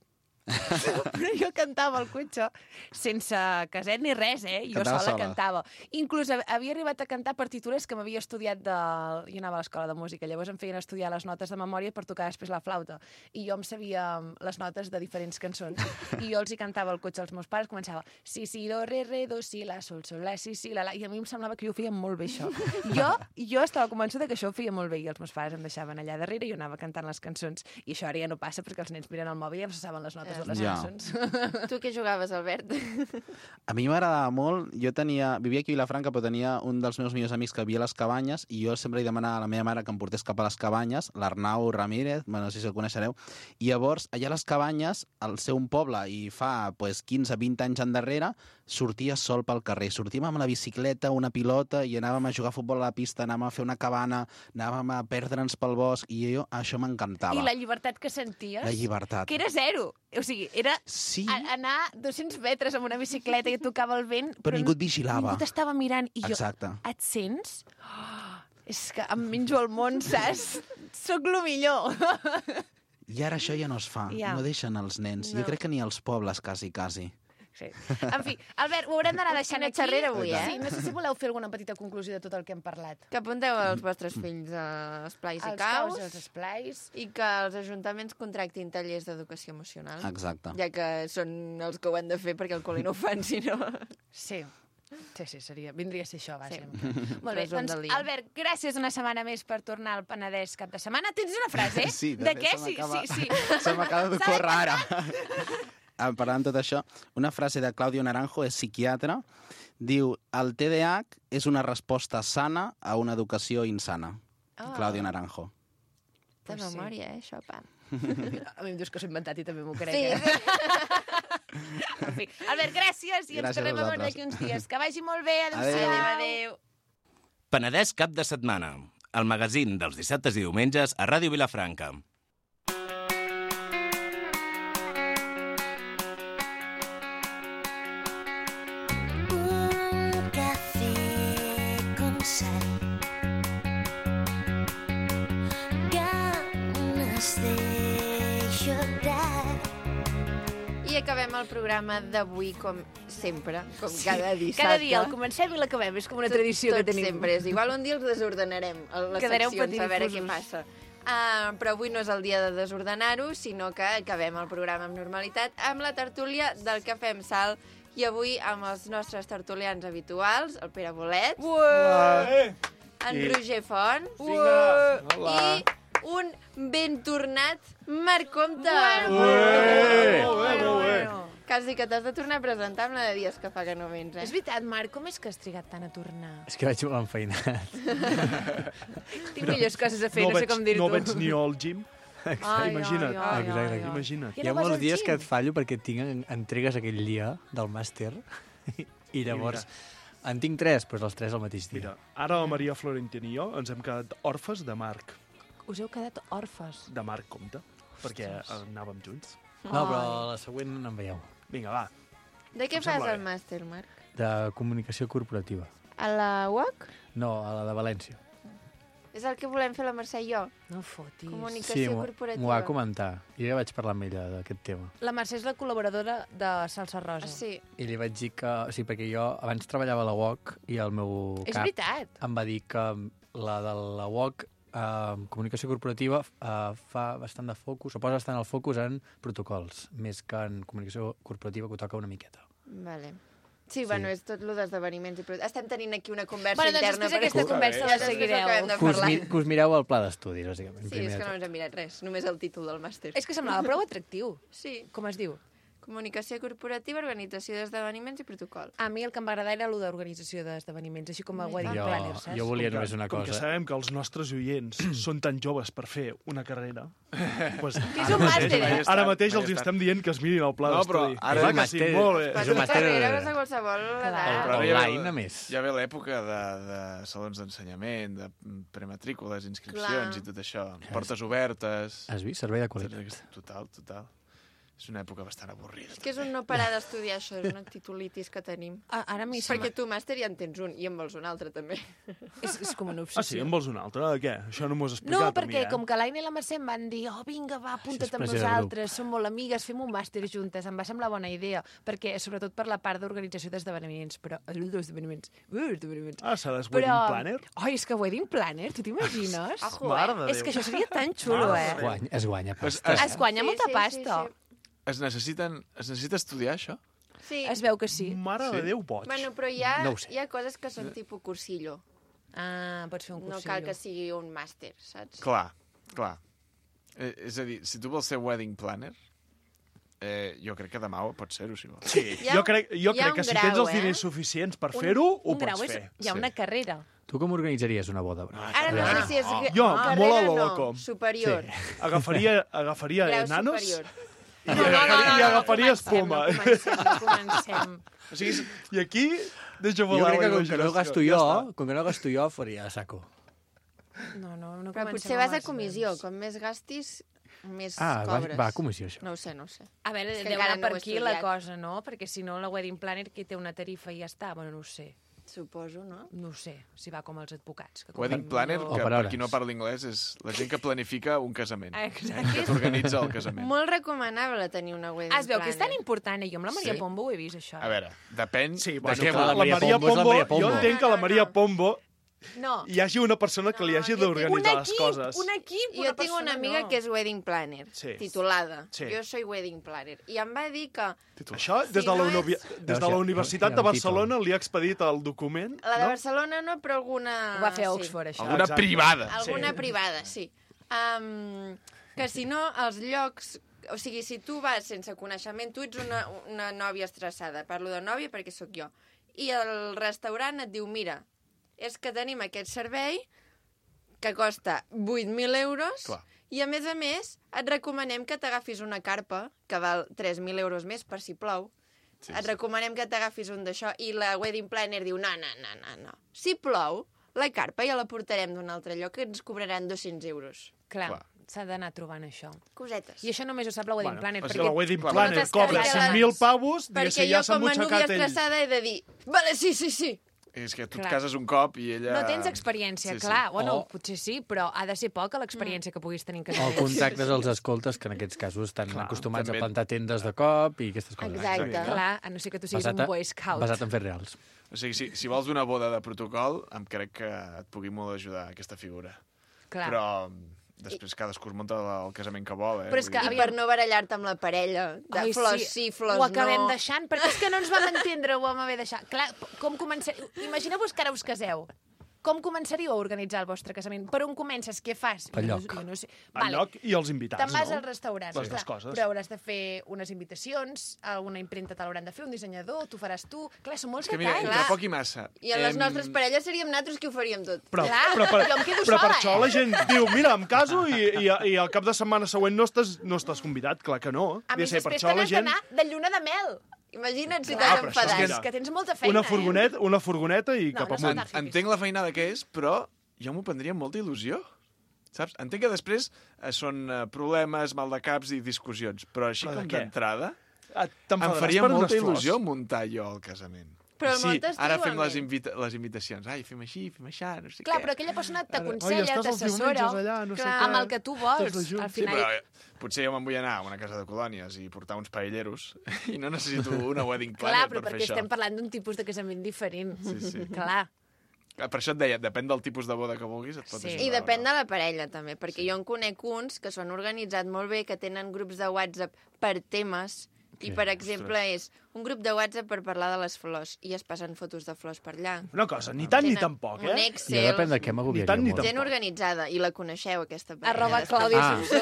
Però jo cantava al cotxe sense caset ni res, Jo Cantava sola sola. cantava. Inclús havia arribat a cantar partitures que m'havia estudiat Jo anava a l'escola de música, llavors em feien estudiar les notes de memòria per tocar després la flauta. I jo em sabia les notes de diferents cançons. I jo els hi cantava al cotxe als meus pares, començava si, do, re, do, si, la, sol, la, si, la. I a mi em semblava que jo ho feia molt bé, això. Jo estava convençuda que això ho feia molt bé i els meus pares em deixaven allà darrere i jo anava cantant les cançons. I això ara ja no passa perquè els nens miren el mòbil i ja no se saben les notes de les Ja. cançons. Tu què jugaves, Albert? A mi m'agradava molt, vivia aquí a Vilafranca, però tenia un dels meus millors amics que vivia a les Cabanyes i jo sempre li demanava a la meva mare que em portés cap a les Cabanyes, l'Arnau Ramírez, no sé si el coneixereu, i llavors allà a les Cabanyes, al ser un poble i fa 15-20 anys endarrere, sortia sol pel carrer. Sortíem amb la bicicleta, una pilota i anàvem a jugar a futbol a la pista, anàvem a fer una cabana, anàvem a perdre'ns pel bosc i això m'encantava. I la llibertat que senties? La llibertat. Que era zero. O sigui, era Sí. anar 200 metres amb una bicicleta i et tocava el vent, Però ningú et vigilava. Ningú t'estava mirant. I jo, Exacte. et sents? Oh, és que em menjo el món, saps? Soc lo millor. I ara això ja no es fa. Ja. No deixen els nens. No. Jo crec que ni als pobles, quasi. Sí. En fi, Albert, ho haurem d'anar deixant Quina aquí. xerrera avui, Sí, no sé si voleu fer alguna petita conclusió de tot el que hem parlat. Que apunteu els vostres fills a esplais i Els caus els esplais... i que els ajuntaments contractin tallers d'educació emocional. Exacte. Ja que són els que ho han de fer perquè el col·le no ho fan, si no... Sí. Sí, vindria a ser això, Sí. bàsicament. Molt bé, Resum doncs, del dia. Albert, gràcies una setmana més per tornar al Penedès cap de setmana. Tens una frase? Sí, de què? se m'acaba- Sí. Se m'acaba d'ocórrer ara. Parlant de tot això, una frase de Claudio Naranjo, és psiquiatre, diu, el TDAH és una resposta sana a una educació insana. Oh. Claudio Naranjo. De Pues sí. memòria, això, pa. A mi em dius que s'ho he inventat i també m'ho crec. Sí, En fi, Albert, gràcies i ens Gràcies a tornem a veure vosaltres. d'aquí uns dies. Que vagi molt bé. Adéu. Adéu. Penedès cap de setmana. El magazín dels dissabtes i diumenges a Ràdio Vilafranca. Un café con sal. Ganas de llorar. I acabem el programa d'avui com sempre, com cada dissabte. Cada dia el comencem i l'acabem. És com una tradició que Tot tenim. sempre és igual. Un dia els desordenarem, les Quedareu seccions, a veure què patidifusos. passa. Però avui no és el dia de desordenar-ho, sinó que acabem el programa amb normalitat amb la tertúlia del Cafè amb Sal. I avui amb els nostres tertulians habituals, el Pere Bolet, en Roger Font i un ben tornat Marc Comte. Quasi que t'has de tornar a presentar amb la de dies que fa que no vens, És veritat, Marc, com és que has trigat tant a tornar? És que vaig molt enfeinat. Tinc millors coses a fer, no sé com dir-t'ho. No veig ni al gym. Ai, Imagina't. ai, ai, Exacte. ai, ai. Imagina't. Que Hi ha no vas molts al dies gym? que et fallo perquè tinc entregues aquell dia del màster i llavors en tinc 3, doncs els 3 al mateix dia. Mira, ara la Maria Florentina i jo ens hem quedat orfes de Marc Us heu quedat orfes. Comte, perquè anàvem junts. No, però la següent no em veieu. Vinga, va. De què Em fas sembla el bé. màster, Marc? De comunicació corporativa. A la UOC? No, a la de València. És el que volem fer la Mercè i jo. No fotis. Comunicació m'ho corporativa. va comentar. Jo ja vaig parlar amb ella d'aquest tema. La Mercè és la col·laboradora de Salsa Rosa. Sí. I li vaig dir que... O sigui, perquè jo abans treballava a la UOC i el meu És cap veritat. em va dir que la de la UOC, comunicació corporativa, fa bastant de focus, o posa bastant el focus en protocols, més que en comunicació corporativa, que ho toca una miqueta. Vale. Sí, bueno, és tot lo d'esdeveniments. Estem tenint aquí una conversa Bueno, doncs interna. després aquesta conversa la seguireu. Que us mireu el pla d'estudis, bàsicament. Sí, primer és de que no tot. ens hem mirat res, només el títol del màster. És que semblava prou atractiu. Sí, Com es diu? comunicació corporativa, organització d'esdeveniments i protocol. A mi el que em va agradar era el d'organització d'esdeveniments, així com a wedding planner, saps? Jo volia només una Com que cosa. sabem que els nostres oients són tan joves per fer una carrera, pues Que és un màster, eh? ara mateix els estem dient que es mirin el pla No, però d'estudi. ara Clar és que un sí, màster. molt bé. És Pots un fer màster- carreres a qualsevol edat. Però ara ja Online, ve- a més. Ja ve l'època de salons d'ensenyament, de prematrícules, inscripcions Clar. i tot això. Portes obertes. Has vist? Servei de qualitat. Total. És una època bastant avorrida. És que és un no parar d'estudiar, això, és una titulitis que tenim. Ara m'hi Perquè tu, màster, ja en tens un, i en vols un altre, també. És com una obsessió. Ah, sí? En vols un altre? De què? Això no m'ho has explicat No, a mi, perquè eh? com que l'Aina i la Mercè em van dir vinga, va, apunta't amb pressió de grup. nosaltres, som molt amigues, fem un màster juntes. Em va semblar bona idea, perquè sobretot per la part d'organització d'esdeveniments, però... esdeveniments. Ah, seràs wedding planner? Ai, és que wedding planner, tu t'imagines? Mare de És Déu. que això seria tan xulo, Es guanya pasta. Es guanya molta sí, pasta. sí. Es necessita estudiar, això? Sí. Es veu que sí. Mare de Déu, boig. Bueno, però No ho sé. hi ha coses que són tipus cursillo. Ah, pots fer un No cursillo. cal que sigui un màster, saps? Clar. És a dir, si tu vols ser wedding planner, jo crec que demà pots ser-ho, si vols. Sí, Hi ha jo crec un que si grau, tens els eh? diners suficients per fer-ho, ho Un grau pots és... fer. Hi ha una carrera. Tu com organitzaries una boda? Ara no sé si és... Jo, carrera molt a lo no, loco. superior. Agafaria Grau enanos superior. i agafaria espuma. No comencem. O sigui, i aquí deixa Jo volar crec que la com que no gasto imaginació. jo, com que no gasto jo, faria a saco. No Però comencem potser amb vas a els comissió. nens. Com més gastis, més Ah, cobres. va a comissió, això. No ho sé. A veure, És que deu encara anar per no ho he aquí la estudiat. cosa, no? Perquè si no, la wedding planner que té una tarifa i ja està. Bueno, no ho sé. Suposo, no? No ho sé, si va com els advocats. Que Wedding com planner, no- que O per per hores. qui no parla anglès, és la gent que planifica un casament. Exacte. Que t'organitza el casament. Molt recomanable tenir una wedding Es veu que és tan planner. important, jo amb la Maria Sí? Pombo ho he vist, això. A veure, depèn Sí, de bueno, què clar, vol. la Maria Pombo és la Pombo, Maria Pombo. jo entenc que la Maria Pombo No. hi hagi una persona que li hagi d'organitzar les coses. Un equip, Jo tinc una amiga que és wedding planner, Sí. titulada. Sí. Jo soy wedding planner. I em va dir que Això, Si des de no la, és- des de la Universitat de Barcelona li ha expedit el document, la de no? Barcelona no, però alguna... Ho va fer a sí. Oxford, això. Alguna Exacte. privada. Alguna privada, sí. Que si no, els llocs... O sigui, si tu vas sense coneixement, tu ets una nòvia estressada. Parlo de nòvia perquè sóc jo. I el restaurant et diu, mira, és que tenim aquest servei que costa 8.000 euros Clar. i, a més, et recomanem que t'agafis una carpa que val 3.000 euros més per si plou. Sí, Et recomanem que t'agafis un d'això i la wedding planner diu, no. Si plou, la carpa ja la portarem d'un altre lloc que ens cobraran 200 euros. Clar, s'ha d'anar trobant això. Cosetes. I això només ho sap la wedding planner. o sigui, perquè la wedding clar, planner no cobra t'has 5.000 pavos, Perquè diguéssim, jo, ja s'ha com a núvia butxacat ell. estressada, he de dir, vale, sí. És que tu Clar. et cases un cop i ella... No tens experiència, Sí, sí. clar. Bueno, O- potser sí, però ha de ser poca l'experiència que puguis tenir en O casament. contactes als escoltes, que en aquests casos estan Clar, acostumats també. a plantar tendes de cop i aquestes coses. Exacte. Clar, a no ser que tu siguis un boy scout. Basat en fets reals. O sigui, si vols una boda de protocol, em crec que et pugui molt ajudar aquesta figura. Clar. Però després cadascú es munta el casament que vol, Però és Vull que, dir- I per no barallar-te amb la parella, de Ai, flors sí, flors ho acabem no. deixant, perquè és que no ens vam entendre, ho vam haver deixat. Clar, com començar... Imagineu-vos que ara us caseu. Com començaríeu a organitzar el vostre casament? Per on comences? Què fas? Pel lloc. Jo no sé. El lloc i els invitats, Te'n vas no? al restaurant. Les dues coses. Però hauràs de fer unes invitacions, alguna impremta te l'hauran de fer, un dissenyador, tu faràs tu... Clar, són molts És que mira, detalls. entre poc i massa. I en les nostres parelles seríem nosaltres que ho faríem tot. Però, Clar, però, per, jo em quedo però per sola, això la gent diu, mira, em caso i al cap de setmana següent no estàs convidat. Clar que no. A més, Per després això la te n'has gent... d'anar de lluna de mel. Imagina't si Clar, t'has però això enfadat. mira. És que tens molta feina, Una furgoneta i No, cap no amunt. s'ha de- Entenc la feinada que és, però jo m'ho prendria amb molta il·lusió. Saps? Entenc que després són problemes, maldecaps i discussions, però així Però de com què? d'entrada em T'enfadaràs faria per molta unes flors. il·lusió muntar jo el casament. Però sí, moltes ara diuen, fem les invitacions. Ai, fem així, fem això, no sé Clar, què. però aquella persona Oi, t'aconsella, estàs els t'assessora diumenges allà, no sé Clar, què. amb el que tu vols. Tots junts. Al Sí, final... però potser jo me'n vull anar a una casa de colònies i portar uns paelleros i no necessito una wedding Clar, planner però per perquè fer estem això. parlant d'un tipus de casament diferent. Sí. Clar. Per això et deia, depèn del tipus de boda que vulguis, et pot Sí. ajudar. I depèn de la parella, també, perquè jo en conec uns que s'han organitzat molt bé, que tenen grups de WhatsApp per temes, i, per exemple, és un grup de WhatsApp per parlar de les flors, i es passen fotos de flors per allà. Una cosa, ni tant ni Tenen tampoc, un eh? Excel, Jo depèn de què Ni m'agobiaria tant ni molt. gent organitzada, i la coneixeu, aquesta parella. @ Clàudia Ah. Samsó.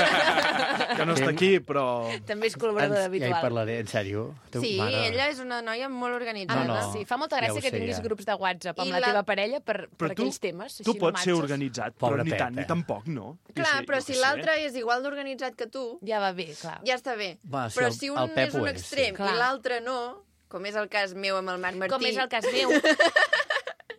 Que no està aquí, però... També és col·laboradora Ja hi habitual. parlaré, en sèrio. Teu Sí, mare- ella és una noia molt organitzada. No. Sí, fa molta Ja gràcia ho que sé, tinguis ja. grups de WhatsApp amb I la la- teva parella per Però aquells temes. tu així pots no ser marxes. organitzat, Pobre però ni tant Pep, ni tampoc, no? Clar, però jo si què sé. l'altre és igual d'organitzat que tu, Ja va bé, clar. ja està bé. Va, sí, però el- si un el Pep és un ho és, extrem sí. i Clar. l'altre no, com és el cas meu amb el Marc Martí... Com és el cas meu.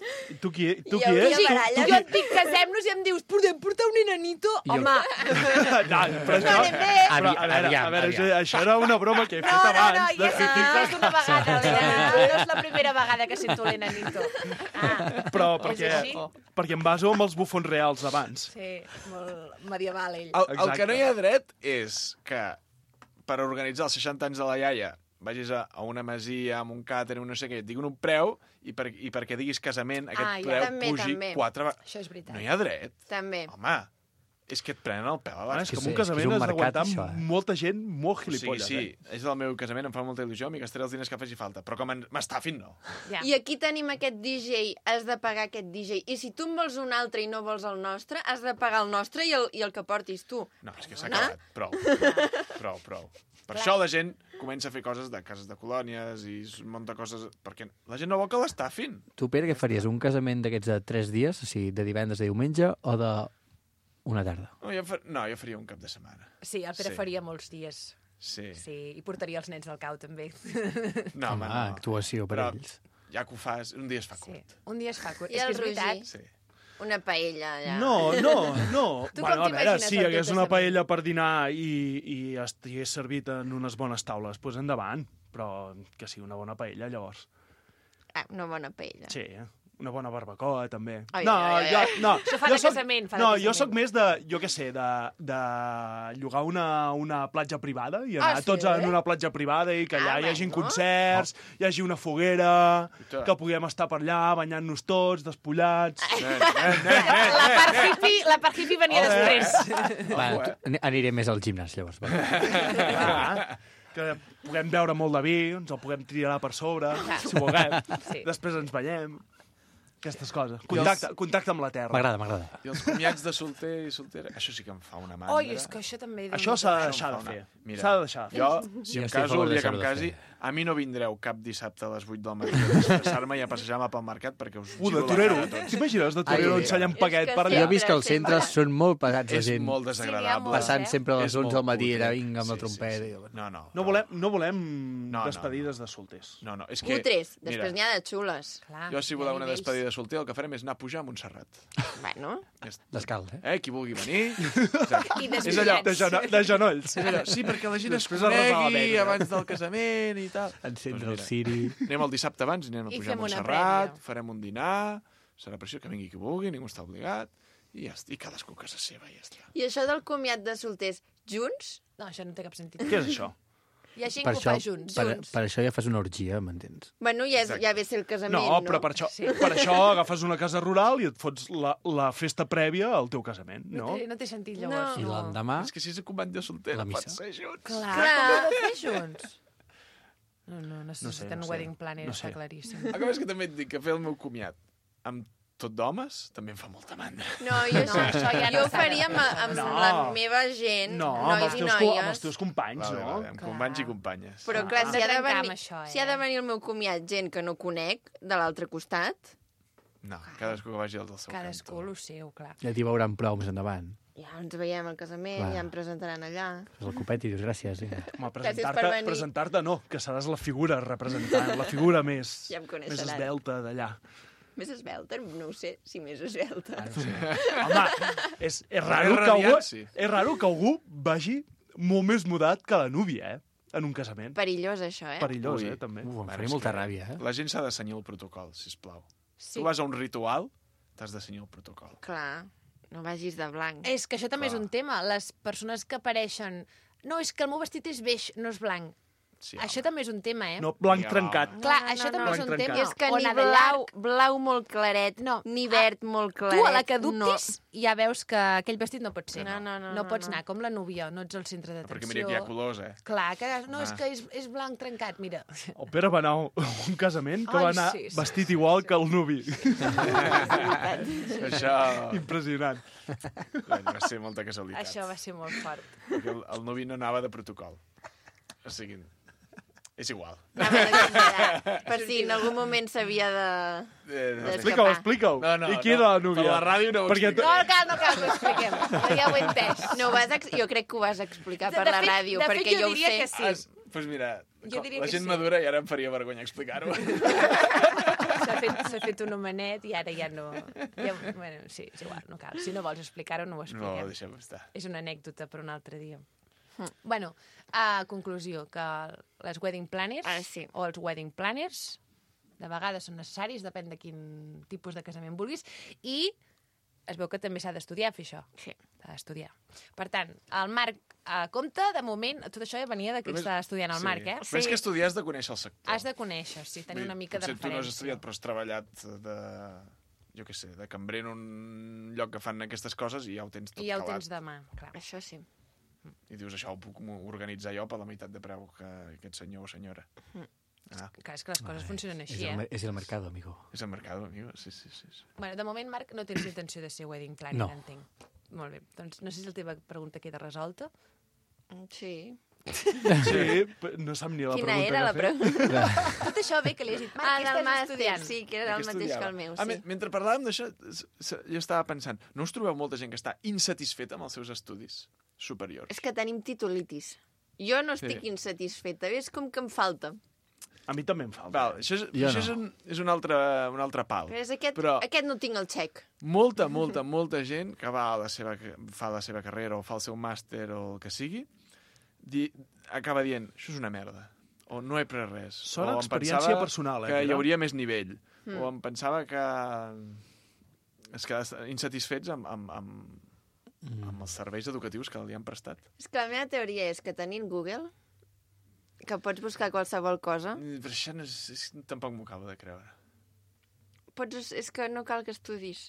tu qui I és? hauria baralles. Jo et dic, casem-nos i em dius, podem portar un enanito? Home, No, però això... anem bé. Però, a veure, això era una broma que he fet No, abans. ja és més d'una vegada, l'enanito. No és la primera vegada que sento l'enanito. Però és així? perquè em baso amb els bufons reals d'abans. Sí, molt medieval, ell. El que no hi ha dret és que per organitzar els 60 anys de la iaia vagis a una masia, amb un càtering, no sé què, et diguin un preu i perquè diguis casament, aquest preu també, pugi també. 4 vegades. Això és veritat. No hi ha dret. També. Home, és que et prenen el pèl abans. És que sí, en un és que és casament un has mercat, d'aguantar això, molta gent molt O sigui, gilipolles. sí, és el meu casament, em fa molta il·lusió, m'hi gastaré els diners que faci falta, però com m'estafin, no. Ja. I aquí tenim aquest DJ, has de pagar aquest DJ. I si tu en vols un altre i no vols el nostre, has de pagar el nostre i el que portis tu. No, és que s'ha Dona? acabat. Prou. Per això la gent comença a fer coses de cases de colònies i un munt de coses... Perquè la gent no vol que l'estafin. Tu, Pere, què faries? Un casament d'aquests de 3 dies, o sigui, de divendres a diumenge, o de una tarda? No, jo faria un cap de setmana. Sí, el Pere faria molts dies. Sí. Sí, i portaria els nens del cau, també. No, home, no. Actuació per Però ells. ja que ho fas, un dia es fa Sí, curt. un dia es fa curt. I És que el és veritat. Roger? Sí. Una paella, allà. No. Tu Bueno, com a veure, t'imagines si hi el hagués teu una casament? paella per dinar i estigués servit en unes bones taules, doncs endavant. Però que sigui una bona paella, llavors. Una bona paella. Sí, una bona barbacoa, també. Ai, no, ai, ai, jo, ai. no. Això fa jo de casament, fa de No, casament. jo sóc més de, jo què sé, de llogar una platja privada i anar Ah, sí? tots en una platja privada i que allà hi hagin bueno. concerts, hi hagi una foguera, tant. que puguem estar per allà banyant-nos tots, despullats... La part hippie venia després. Va, aniré més al gimnàs, llavors. Va. Que puguem beure molt de vi, ens el puguem tirar per sobre, si vulguem. Sí. Després ens banyem. Aquestes coses. Contacte amb la terra. M'agrada. I els comiats de solter i soltera, això sí que em fa una mandra. Oi, és que això també... Això s'ha de deixar de fer. Mira, S'ha de deixar de fer. Jo, si Jo em estic a caso, favor el de dia que em deixar-ho de casi, fer. a mi no vindreu cap dissabte a les 8 del matí a disfressar-me i a passejar-me pel mercat perquè us De giro la torero. cara a tots. T'imagines de torero Ai, ensenyant és paquet que per sí. allà? Jo he vist que els centres són molt pesats, la És gent. molt Sí, desagradable. n'hi ha Passant sempre a les És 11 del molt matí, cutre. era vinga amb la Sí, sí, trompeta. sí. i- No. No volem No, despedides de solters. No, és que... Cutres, mira, després n'hi ha de xules. Clar, jo, si hi ha voleu una nivells. despedida de solter, el que farem és anar a pujar a Montserrat. Bueno, Descalç, eh? Qui vulgui venir. I És allò, de genolls. És allò, sí, perquè la gent es Després arrasar la conegui vega. abans del casament i tal. Encendre Doncs el ciri. Anem el dissabte abans, anem a I pujar a fem una Montserrat, prèvia. farem un dinar, serà per això que vingui qui vulgui, ningú està obligat, i ja està, i cadascú a casa seva, i ja està. i això del comiat de solters junts? No, això no té cap sentit. Què és això? Hi ha gent Per que ho això, fa junts. per això ja fas una orgia, m'entens? Bueno, ja ve ser el casament, No, però per això agafes una casa rural i et fots la festa prèvia al teu casament, no? No té sentit, llavors. I l'endemà, És que si és un comiat de solter, La no missa. pot ser junts. Clar, Clar. com ho heu de fer junts? No necessiten no sé. wedding planner, No sé. està claríssim. El que és que també et dic que fer el meu comiat amb tot d'homes també em fa molta mandra. No, això ja no jo ho està faria amb No. la meva gent, No, amb nois els i teus, amb els noies. teus companys, Vale, no? vale, amb companys i companyes. Però clar, Hem si de ha de trencar venir, amb això, si ha de venir el meu comiat gent que no conec, de l'altre costat, No, cadascú que vagi al del seu Cadascú cantó. el seu, clar. ja t'hi veuran prou més endavant. ja ens veiem al casament, Clar. ja em presentaran allà. Fes el copet i dius gràcies. Vinga. Home, Gràcies per venir. presentar-te no, que seràs la figura representant, la figura més, Ja em més coneixeran. esbelta d'allà. Més esbelta? No ho sé, si més esbelta. Home, és raro, Més que algú, radiant, sí. és raro que algú vagi molt més mudat que la núvia, en un casament. Perillós, això, eh? Perillós, Ui. també. Em Bueno, faria és molta que ràbia, eh? La gent s'ha de cenyir el protocol, sisplau. Sí. Tu vas a un ritual, t'has de cenyir el protocol. Clar, no vagis de blanc. És que això també és Clar. un tema. Les persones que apareixen... No, és que el meu vestit és beix, no és blanc. Sí, Això també és un tema, eh? No, blanc Ja, trencat. home. Clar, No, això no, també no. és un Blanc tema. trencat. És que O ni anar de blau molt claret, No. ni verd molt claret. Tu, a la que dubtis, ja veus que aquell vestit no pot ser. No, pots anar com la núvia, no ets el centre d'atenció. Perquè mira que hi ha colors, Clar, que no, és que és blanc trencat, mira. El Pere va anar a un casament que Ai, va anar sí, sí, vestit igual que el nuvi. Això... Impressionant. Va ser molta casualitat. Això va ser molt fort. Perquè el novi no anava de protocol. O sigui, és igual. Per si en algun moment s'havia de... Explica-ho, explica-ho. I qui era la núvia? Per la ràdio no ho Perquè explico. No cal que ho expliquem. Ja ho he entès. No ho jo crec que ho vas explicar per De la fet- ràdio, de fet, perquè jo ho diria sé. que sí. Doncs mira, Jo diria la que gent sí. madura i ara em faria vergonya explicar-ho. s'ha fet un homenet i ara ja no... Ja, bueno, sí, és igual, no cal. Si no vols explicar-ho, no ho expliquem. No, deixem estar. És una anècdota per un altre dia. Bueno, conclusió, que les wedding planners sí. o els wedding planners de vegades són necessaris, depèn de quin tipus de casament vulguis, i es veu que també s'ha d'estudiar fer això. Sí. S'ha d'estudiar. Per tant, el Marc compte, de moment, tot això ja venia de que està estudiant el Marc, eh? Més que estudiar, has de conèixer el sector. Has de conèixer, sí, tenir una mica de potser referència. tu no has estudiat, però has treballat de... jo què sé, de cambrer en un lloc que fan aquestes coses i ja ho tens tot I ja ho calat. tens de mà, clar. Això sí. I dius, això ho puc organitzar jo per la meitat de preu que aquest senyor o senyora. Clar, és que les coses funcionen així, És el mercado, amigo. És el mercado, amigo, sí. Bueno, de moment, Marc, no tens intenció de ser wedding planner, No. entenc. Molt bé, doncs no sé si la teva pregunta queda resolta. Sí. Sí, no sap ni la Quina pregunta era la que ha fet. pregunta? Tot això bé que li has dit, Marc, què del estàs màster, estudiant? sí, que era el mateix que el meu, sí. Mentre parlàvem d'això, jo estava pensant, no us trobeu molta gent que està insatisfeta amb els seus estudis superiors? És que tenim titulitis. Jo no estic insatisfeta, és com que em falta. A mi també em falta. Val, això és un altre pal. Però aquest no tinc el xec. Molta gent que fa la seva carrera o fa el seu màster o el que sigui, acaba dient, això és una merda, o no he pres res. Sona o experiència personal, que hi hauria més nivell. O em pensava que es quedava insatisfets amb els serveis educatius que li han prestat. És que la meva teoria és que tenint Google, que pots buscar qualsevol cosa... Però això tampoc m'ho acabo de creure. És que no cal que estudis.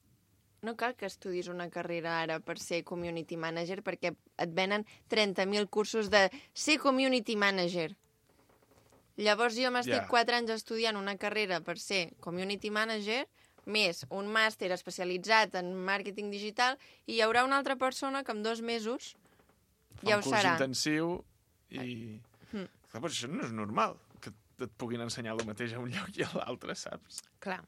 No cal que estudis una carrera ara per ser community manager, perquè et venen 30.000 cursos de ser community manager. Llavors jo m'estic 4 anys estudiant una carrera per ser community manager, més un màster especialitzat en màrqueting digital, i hi haurà una altra persona que en 2 mesos ja ho serà. Un curs intensiu i... Clar, però això no és normal, que et puguin ensenyar el mateix a un lloc i a l'altre, saps? Clar.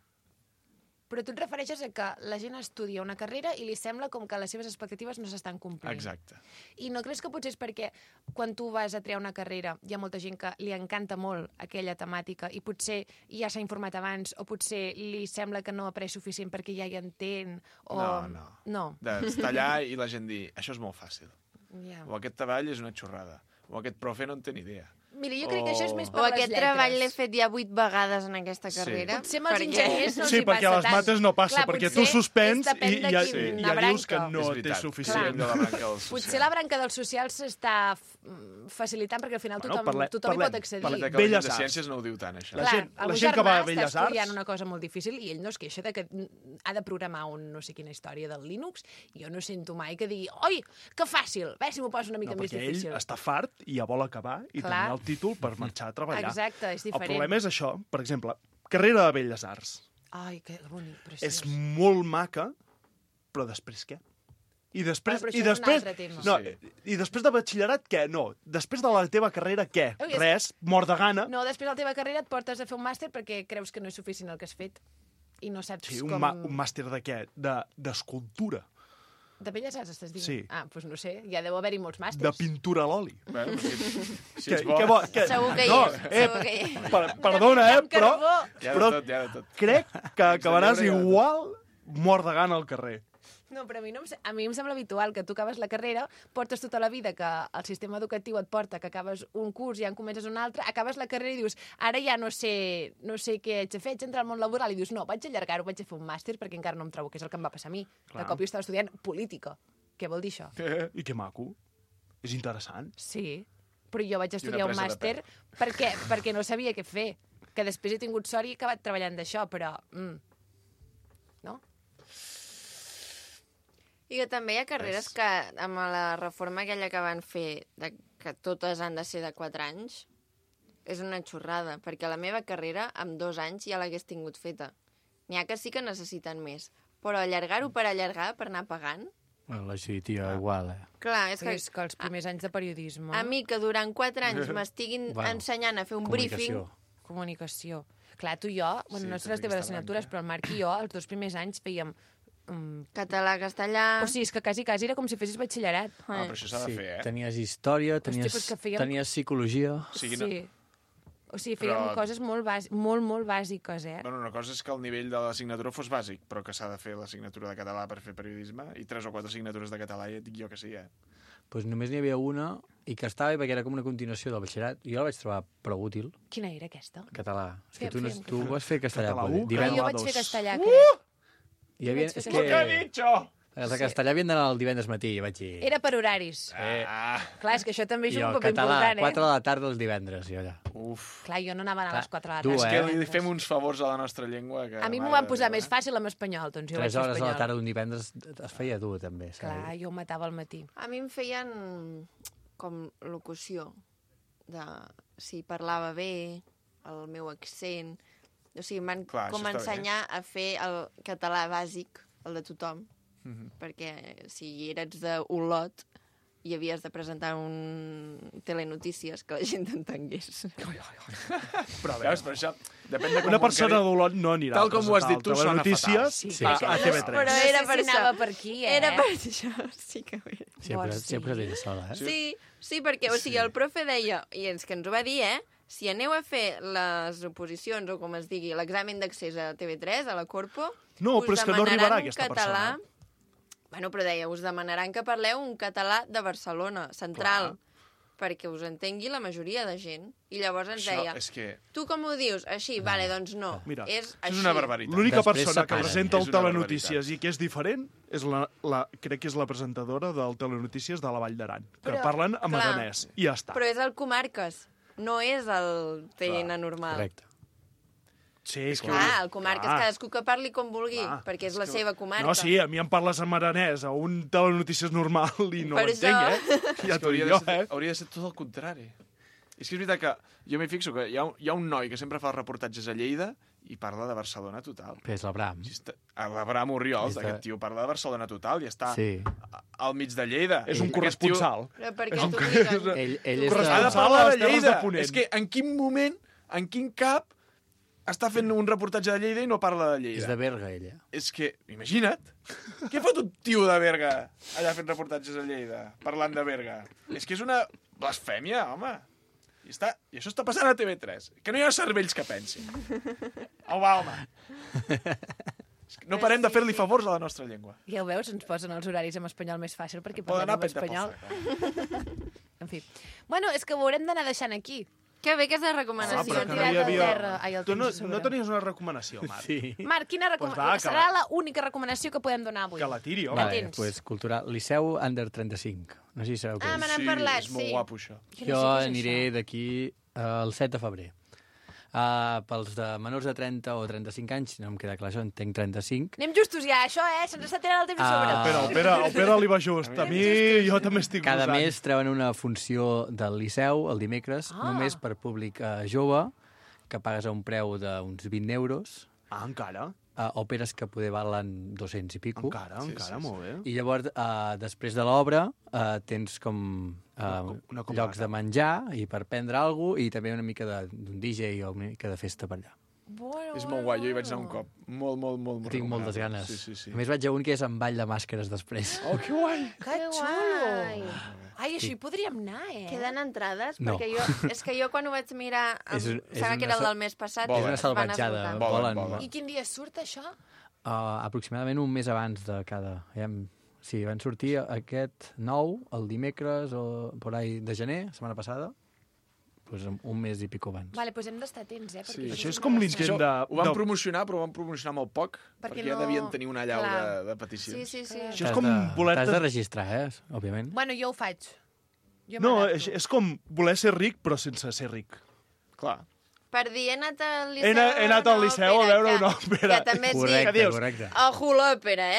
Però tu et refereixes a que la gent estudia una carrera i li sembla com que les seves expectatives no s'estan complint. Exacte. I no creus que potser és perquè quan tu vas a triar una carrera hi ha molta gent que li encanta molt aquella temàtica i potser ja s'ha informat abans o potser li sembla que no ha après suficient perquè ja hi entén? O... No. D'estar allà i la gent dir, això és molt fàcil. Yeah. O aquest treball és una xorrada. O aquest profe no en té ni idea. Mira, jo crec que això és més per o les aquest lletres. treball l'he fet ja 8 vegades en aquesta carrera. Potser amb els enginyers no els Sí, hi perquè a les passa mates tant. no passa, Clar, perquè tu potser suspens depèn i de ja quina dius que branca. no És té veritat, suficient. de la branca del social. Potser la branca del social s'està facilitant perquè al final tothom hi pot accedir. Parlem de que la gent de ciències no ho diu tant, això. Clar, el meu gent que va germà a Belles està estudiant Arts... una cosa molt difícil i ell no es queixa de que ha de programar un no sé quina història del Linux i jo no sento mai que digui oi, que fàcil, ve si m'ho poso una mica més difícil. Perquè ell està fart i ja vol acabar i tenir el títol per marxar a treballar. Exacte, és diferent. El problema és això, per exemple, carrera de Belles Arts. Ai, que bonic, preciós. És molt maca, però després què? I després, però això és un altre tema. No, i després de batxillerat, què? No. Després de la teva carrera, què? Res, mort de gana. No, després de la teva carrera et portes a fer un màster perquè creus que no és suficient el que has fet i no saps com... Un màster de què? D'escultura. De Belles Arts estàs dient? Sí. Ah, doncs no sé, ja deu haver-hi molts màsters. De pintura a l'oli. Bueno, si és bo... Segur que hi és, segur que hi és. Perdona, però ja de tot. Crec que acabaràs igual mort de gana al carrer. No, però a mi em sembla habitual que tu acabes la carrera, portes tota la vida que el sistema educatiu et porta, que acabes un curs i ja en comences un altre, acabes la carrera i dius, ara ja no sé què haig de fer, haig d'entrar al món laboral, i dius, no, vaig allargar-ho, vaig a fer un màster perquè encara no em trobo, que és el que em va passar a mi. Clar. De cop jo estava estudiant política. Què vol dir això? I que maco. És interessant. Sí, però jo vaig estudiar un màster perquè no sabia què fer. Que després he tingut sort i he acabat treballant d'això, però... No? I que també hi ha carreres que, amb la reforma aquella que van fer, que totes han de ser de 4 anys, és una xorrada, perquè la meva carrera, amb 2 anys, ja l'hagués tingut feta. N'hi ha que sí que necessiten més, però allargar-ho per allargar, per anar pagant... La GITIA igual, Clar, és que els primers anys de periodisme... A mi, que durant 4 anys m'estiguin ensenyant a fer un briefing... Comunicació. Clar, tu i jo, no sé les teves assignatures, però el Marc i jo, els 2 primers anys fèiem... Català, castellà... O sigui, és que quasi era com si fessis batxillerat. Però això s'ha de fer, Tenies història, Hòstia, tenies psicologia... Sí. O sigui, fèiem coses molt bàsiques, eh? Bueno, una cosa és que el nivell de l'assignatura fos bàsic, però que s'ha de fer l'assignatura de català per fer periodisme, i 3 o 4 assignatures de català, ja et dic jo que sí, Doncs només n'hi havia una, i que estava bé perquè era com una continuació del batxillerat. Jo la vaig trobar prou útil. Quina era aquesta? Català. És que Fèiem tu vas fer castellà. Català Pol, 1, divendres. Jo vaig fer castellà, crec. Hi havia, és Què que... ha dicho? Els de castellà havien d'anar el divendres matí, vaig dir... Era per horaris. Clar, és que això també I és un el paper català, important, 4 de la tarda els divendres, i allà. Clar, jo no anava a anar a les 4 de la tu, tarda. És que li fem uns favors a la nostra llengua. Que, A mi m'ho van posar més fàcil amb espanyol, doncs jo 3 vaig fer hores a la espanyol. tarda d'un divendres es feia dur, també. Clar, jo ho matava al matí. A mi em feien com locució, de si parlava bé, el meu accent... O sigui, m'han com ensenyar a fer el català bàsic, el de tothom, perquè si eres d'Olot i havies de presentar un telenotícies que la gent t'entengués. Però veus, per això, depèn de com Una persona d'Olot no anirà tal com ho has dit tu, sona fatal. A TV3. Però era per si anava per aquí, eh? Era per això, sí que ho era. Sempre ella sola, eh? Sí, perquè, o sigui, el profe deia, i és que ens ho va dir, si aneu a fer les oposicions, o com es digui, l'examen d'accés a TV3, a la Corpo, No, però és que no arribarà aquesta persona. Bueno, però deia, us demanaran que parleu un català de Barcelona, central, perquè us entengui la majoria de gent. I llavors ens deia, tu com ho dius? Així? Vale, doncs no. Mira, és és una barbaritat. L'única persona que presenta el Telenotícies i que és diferent és crec que és la presentadora del Telenotícies de la Vall d'Aran, que parlen amb aranès, i ja està. Però és el Comarques, no és el TN normal. Correcte. Sí, el Comarques, cadascú que parli com vulgui, perquè és la seva comarca. No, sí, a mi em parles amb aranès a un Telenotícies normal i no Per l'entenc, Ja t'ho dic jo, Hauria de ser tot el contrari. És que és veritat que jo m'hi fixo que hi ha un noi que sempre fa reportatges a Lleida i parla de Barcelona total. Però és l'Abram. L'Abram Oriols, aquest tio parla de Barcelona total i està al mig de Lleida. És un corresponsal. Però per què t'ho diuen? Ell és ha de parlar de Lleida. És que en quin moment, en quin cap, està fent un reportatge de Lleida i no parla de Lleida. És de Berga, ella. És que, imagina't, què fot un tio de Berga allà fent reportatges a Lleida, parlant de Berga? És que és una blasfèmia, home. I això està passant a TV3. Que no hi ha cervells que pensin. Va, home. No parem de fer-li favors a la nostra llengua. Ja ho veus, ens posen els horaris en espanyol més fàcil perquè Poden parlem en espanyol. En fi. Bueno, és que ho haurem d'anar deixant aquí. Que bé que és de recomanació. però que no hi havia... Tu no tenies una recomanació, Marc. Sí. Marc, quina recomanació? Serà l'única recomanació que podem donar avui. Que la tiri, home. Vale, doncs cultural. Liceu Under 35. No sé si sabeu què és. Me n'han parlat, és molt guapo, això. Jo aniré d'aquí el 7 de febrer. Pels de menors de 30 o 35 anys, no em queda clar això, en tenc 35. Anem justos ja, això, se'ns està tirant el temps a sobre. El Pere li va just. A mi, jo també estic Cada gosant. mes treuen una funció del Liceu, el dimecres, només per públic jove, que pagues a un preu d'uns 20 euros. Encara? Òperes que poder valen 200 i pico. Encara, molt bé. I llavors, després de l'obra, tens com llocs de menjar i per prendre alguna cosa i també una mica d'un DJ o una mica de festa per allà. És molt guai, jo hi vaig anar un cop. Molt Tinc moltes ganes. Sí. A més, vaig a un que és amb ball de màscares després. Oh, que guai! Que xulo! Ai, això hi podríem anar, Queden entrades? No. Perquè és que jo quan ho vaig mirar, sembla que era el del mes passat, és una salvatjada. Volen. I quin dia surt això? Aproximadament un mes abans de cada... Sí, van sortir aquest 9, el dimecres o por ahí de gener, setmana passada, pues un mes i pico abans. Vale, doncs hem d'estar atents, Sí, això és com l'intent de... Ho van promocionar, però ho van promocionar molt poc, perquè ja devien tenir una allau de peticions. Sí. Això és com voler... T'has de registrar, òbviament. Bueno, jo ho faig. No, és com voler ser ric, però sense ser ric. Clar. Per dir, he anat al Liceu, he anat al Liceu a veure una òpera. Que també et Correcte. Ojo l'òpera,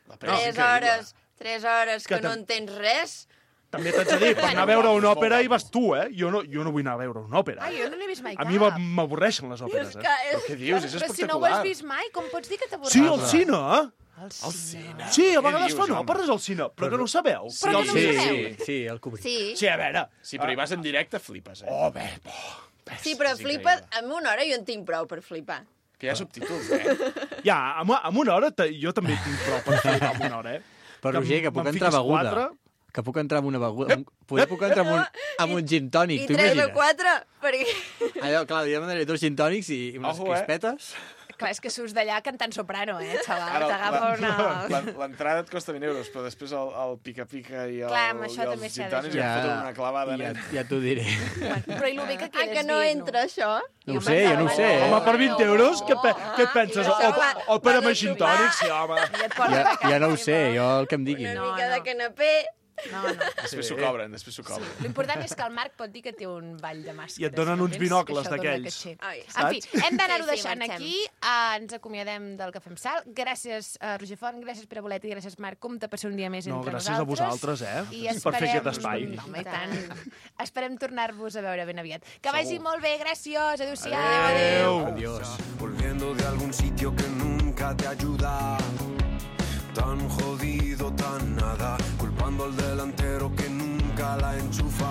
3 hores que no entens res. També t'haig de dir, per anar a veure una òpera hi vas tu, Jo no vull anar a veure una òpera. Ai, jo no n'he vist mai A mi m'avorreixen les òperes, Però què dius? És Però espectacular. si no ho has vist mai, com pots dir que t'avorreix? Sí, al cine, Al cine? Sí, a vegades fan òperes al cine, però que no ho sabeu. Sí, el Kubrick. Sí, a veure... Sí, però hi vas en directe, flipes, Oh, bé, Sí, però flipa, en una hora jo en tinc prou per flipar. Que hi ha subtítols, Ja, amb una hora jo també tinc prou per flipar amb una hora, Però, Roger, que puc entrar beguda. que puc entrar amb una beguda... Puc entrar amb un gin tònic, I t'ho 3 o imagines? 4, perquè... Allò, clar, jo demanaré 2 gin tònics i unes crispetes. Clar, és que surts d'allà cantant soprano, xaval. Ara, T'agafa una... l'entrada et costa 20 euros, però després el pica-pica i, Clar, amb això també els s'ha de gitanis jugar. ja em foten una clavada. Ja t'ho diré. Però i el bé que quedes que no entra, això? No ho sé, jo no ho sé. Home, per 20 euros, què et penses? O per amb gin tònic? Sí, home. Ja no ho sé, jo el que em diguin. Una mica de canapé... No. Després s'ho cobren, L'important és que el Marc pot dir que té un ball de màscares. I et donen uns binocles d'aquells. En fi, hem d'anar-ho Sí, deixant marxem. aquí. Ens acomiadem del Cafè amb Sal. Gràcies, Roger Font, gràcies, Pere Bolet, i gràcies, Marc Comte, per ser un dia més entre gràcies nosaltres. a vosaltres, I per fer aquest espai. Home, i tant. Esperem tornar-vos a veure ben aviat. Que vagi molt bé, gràcies. Adéu-siau. Adéu. Adiós. Volviendo de algún sitio que nunca te ayuda. Tan jodido, tan nada. Culpando al delantero que nunca la enchufa.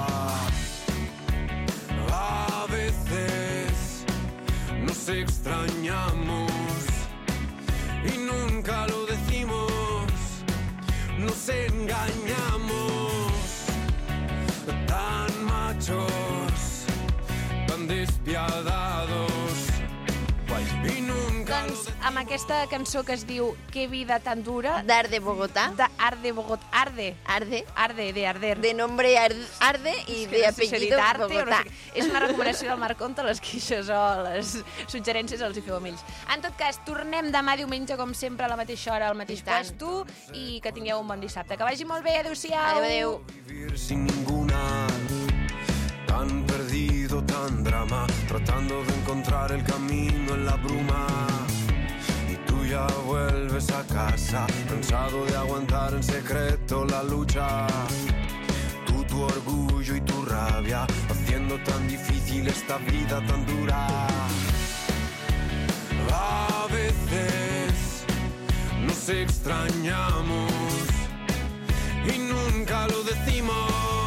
A veces nos extrañamos y nunca lo decimos. Nos engañamos. Tan machos, tan despiadados. Y nunca lo Doncs amb aquesta cançó que es diu Que vida tan dura... D'Arde Bogotá. D'Arde Bogotá. Arde. Arde, de arder. De nombre Arde i de apellido Bogotá. És una recomanació del Marc Comte, les queixes o les suggerències els hi feu amb ells. En tot cas, tornem demà diumenge, com sempre, a la mateixa hora, al mateix puesto, i que tingueu un bon dissabte. Que vagi molt bé, adéu-siau. Adéu. vivir sin ninguna. Tan perdido, tan drama, tratando de encontrar el camino en la bruma. Y tú ya vuelves a casa, cansado de aguantar en secreto la lucha. Tú, tu orgullo y tu rabia, haciendo tan difícil esta vida tan dura. A veces nos extrañamos y nunca lo decimos.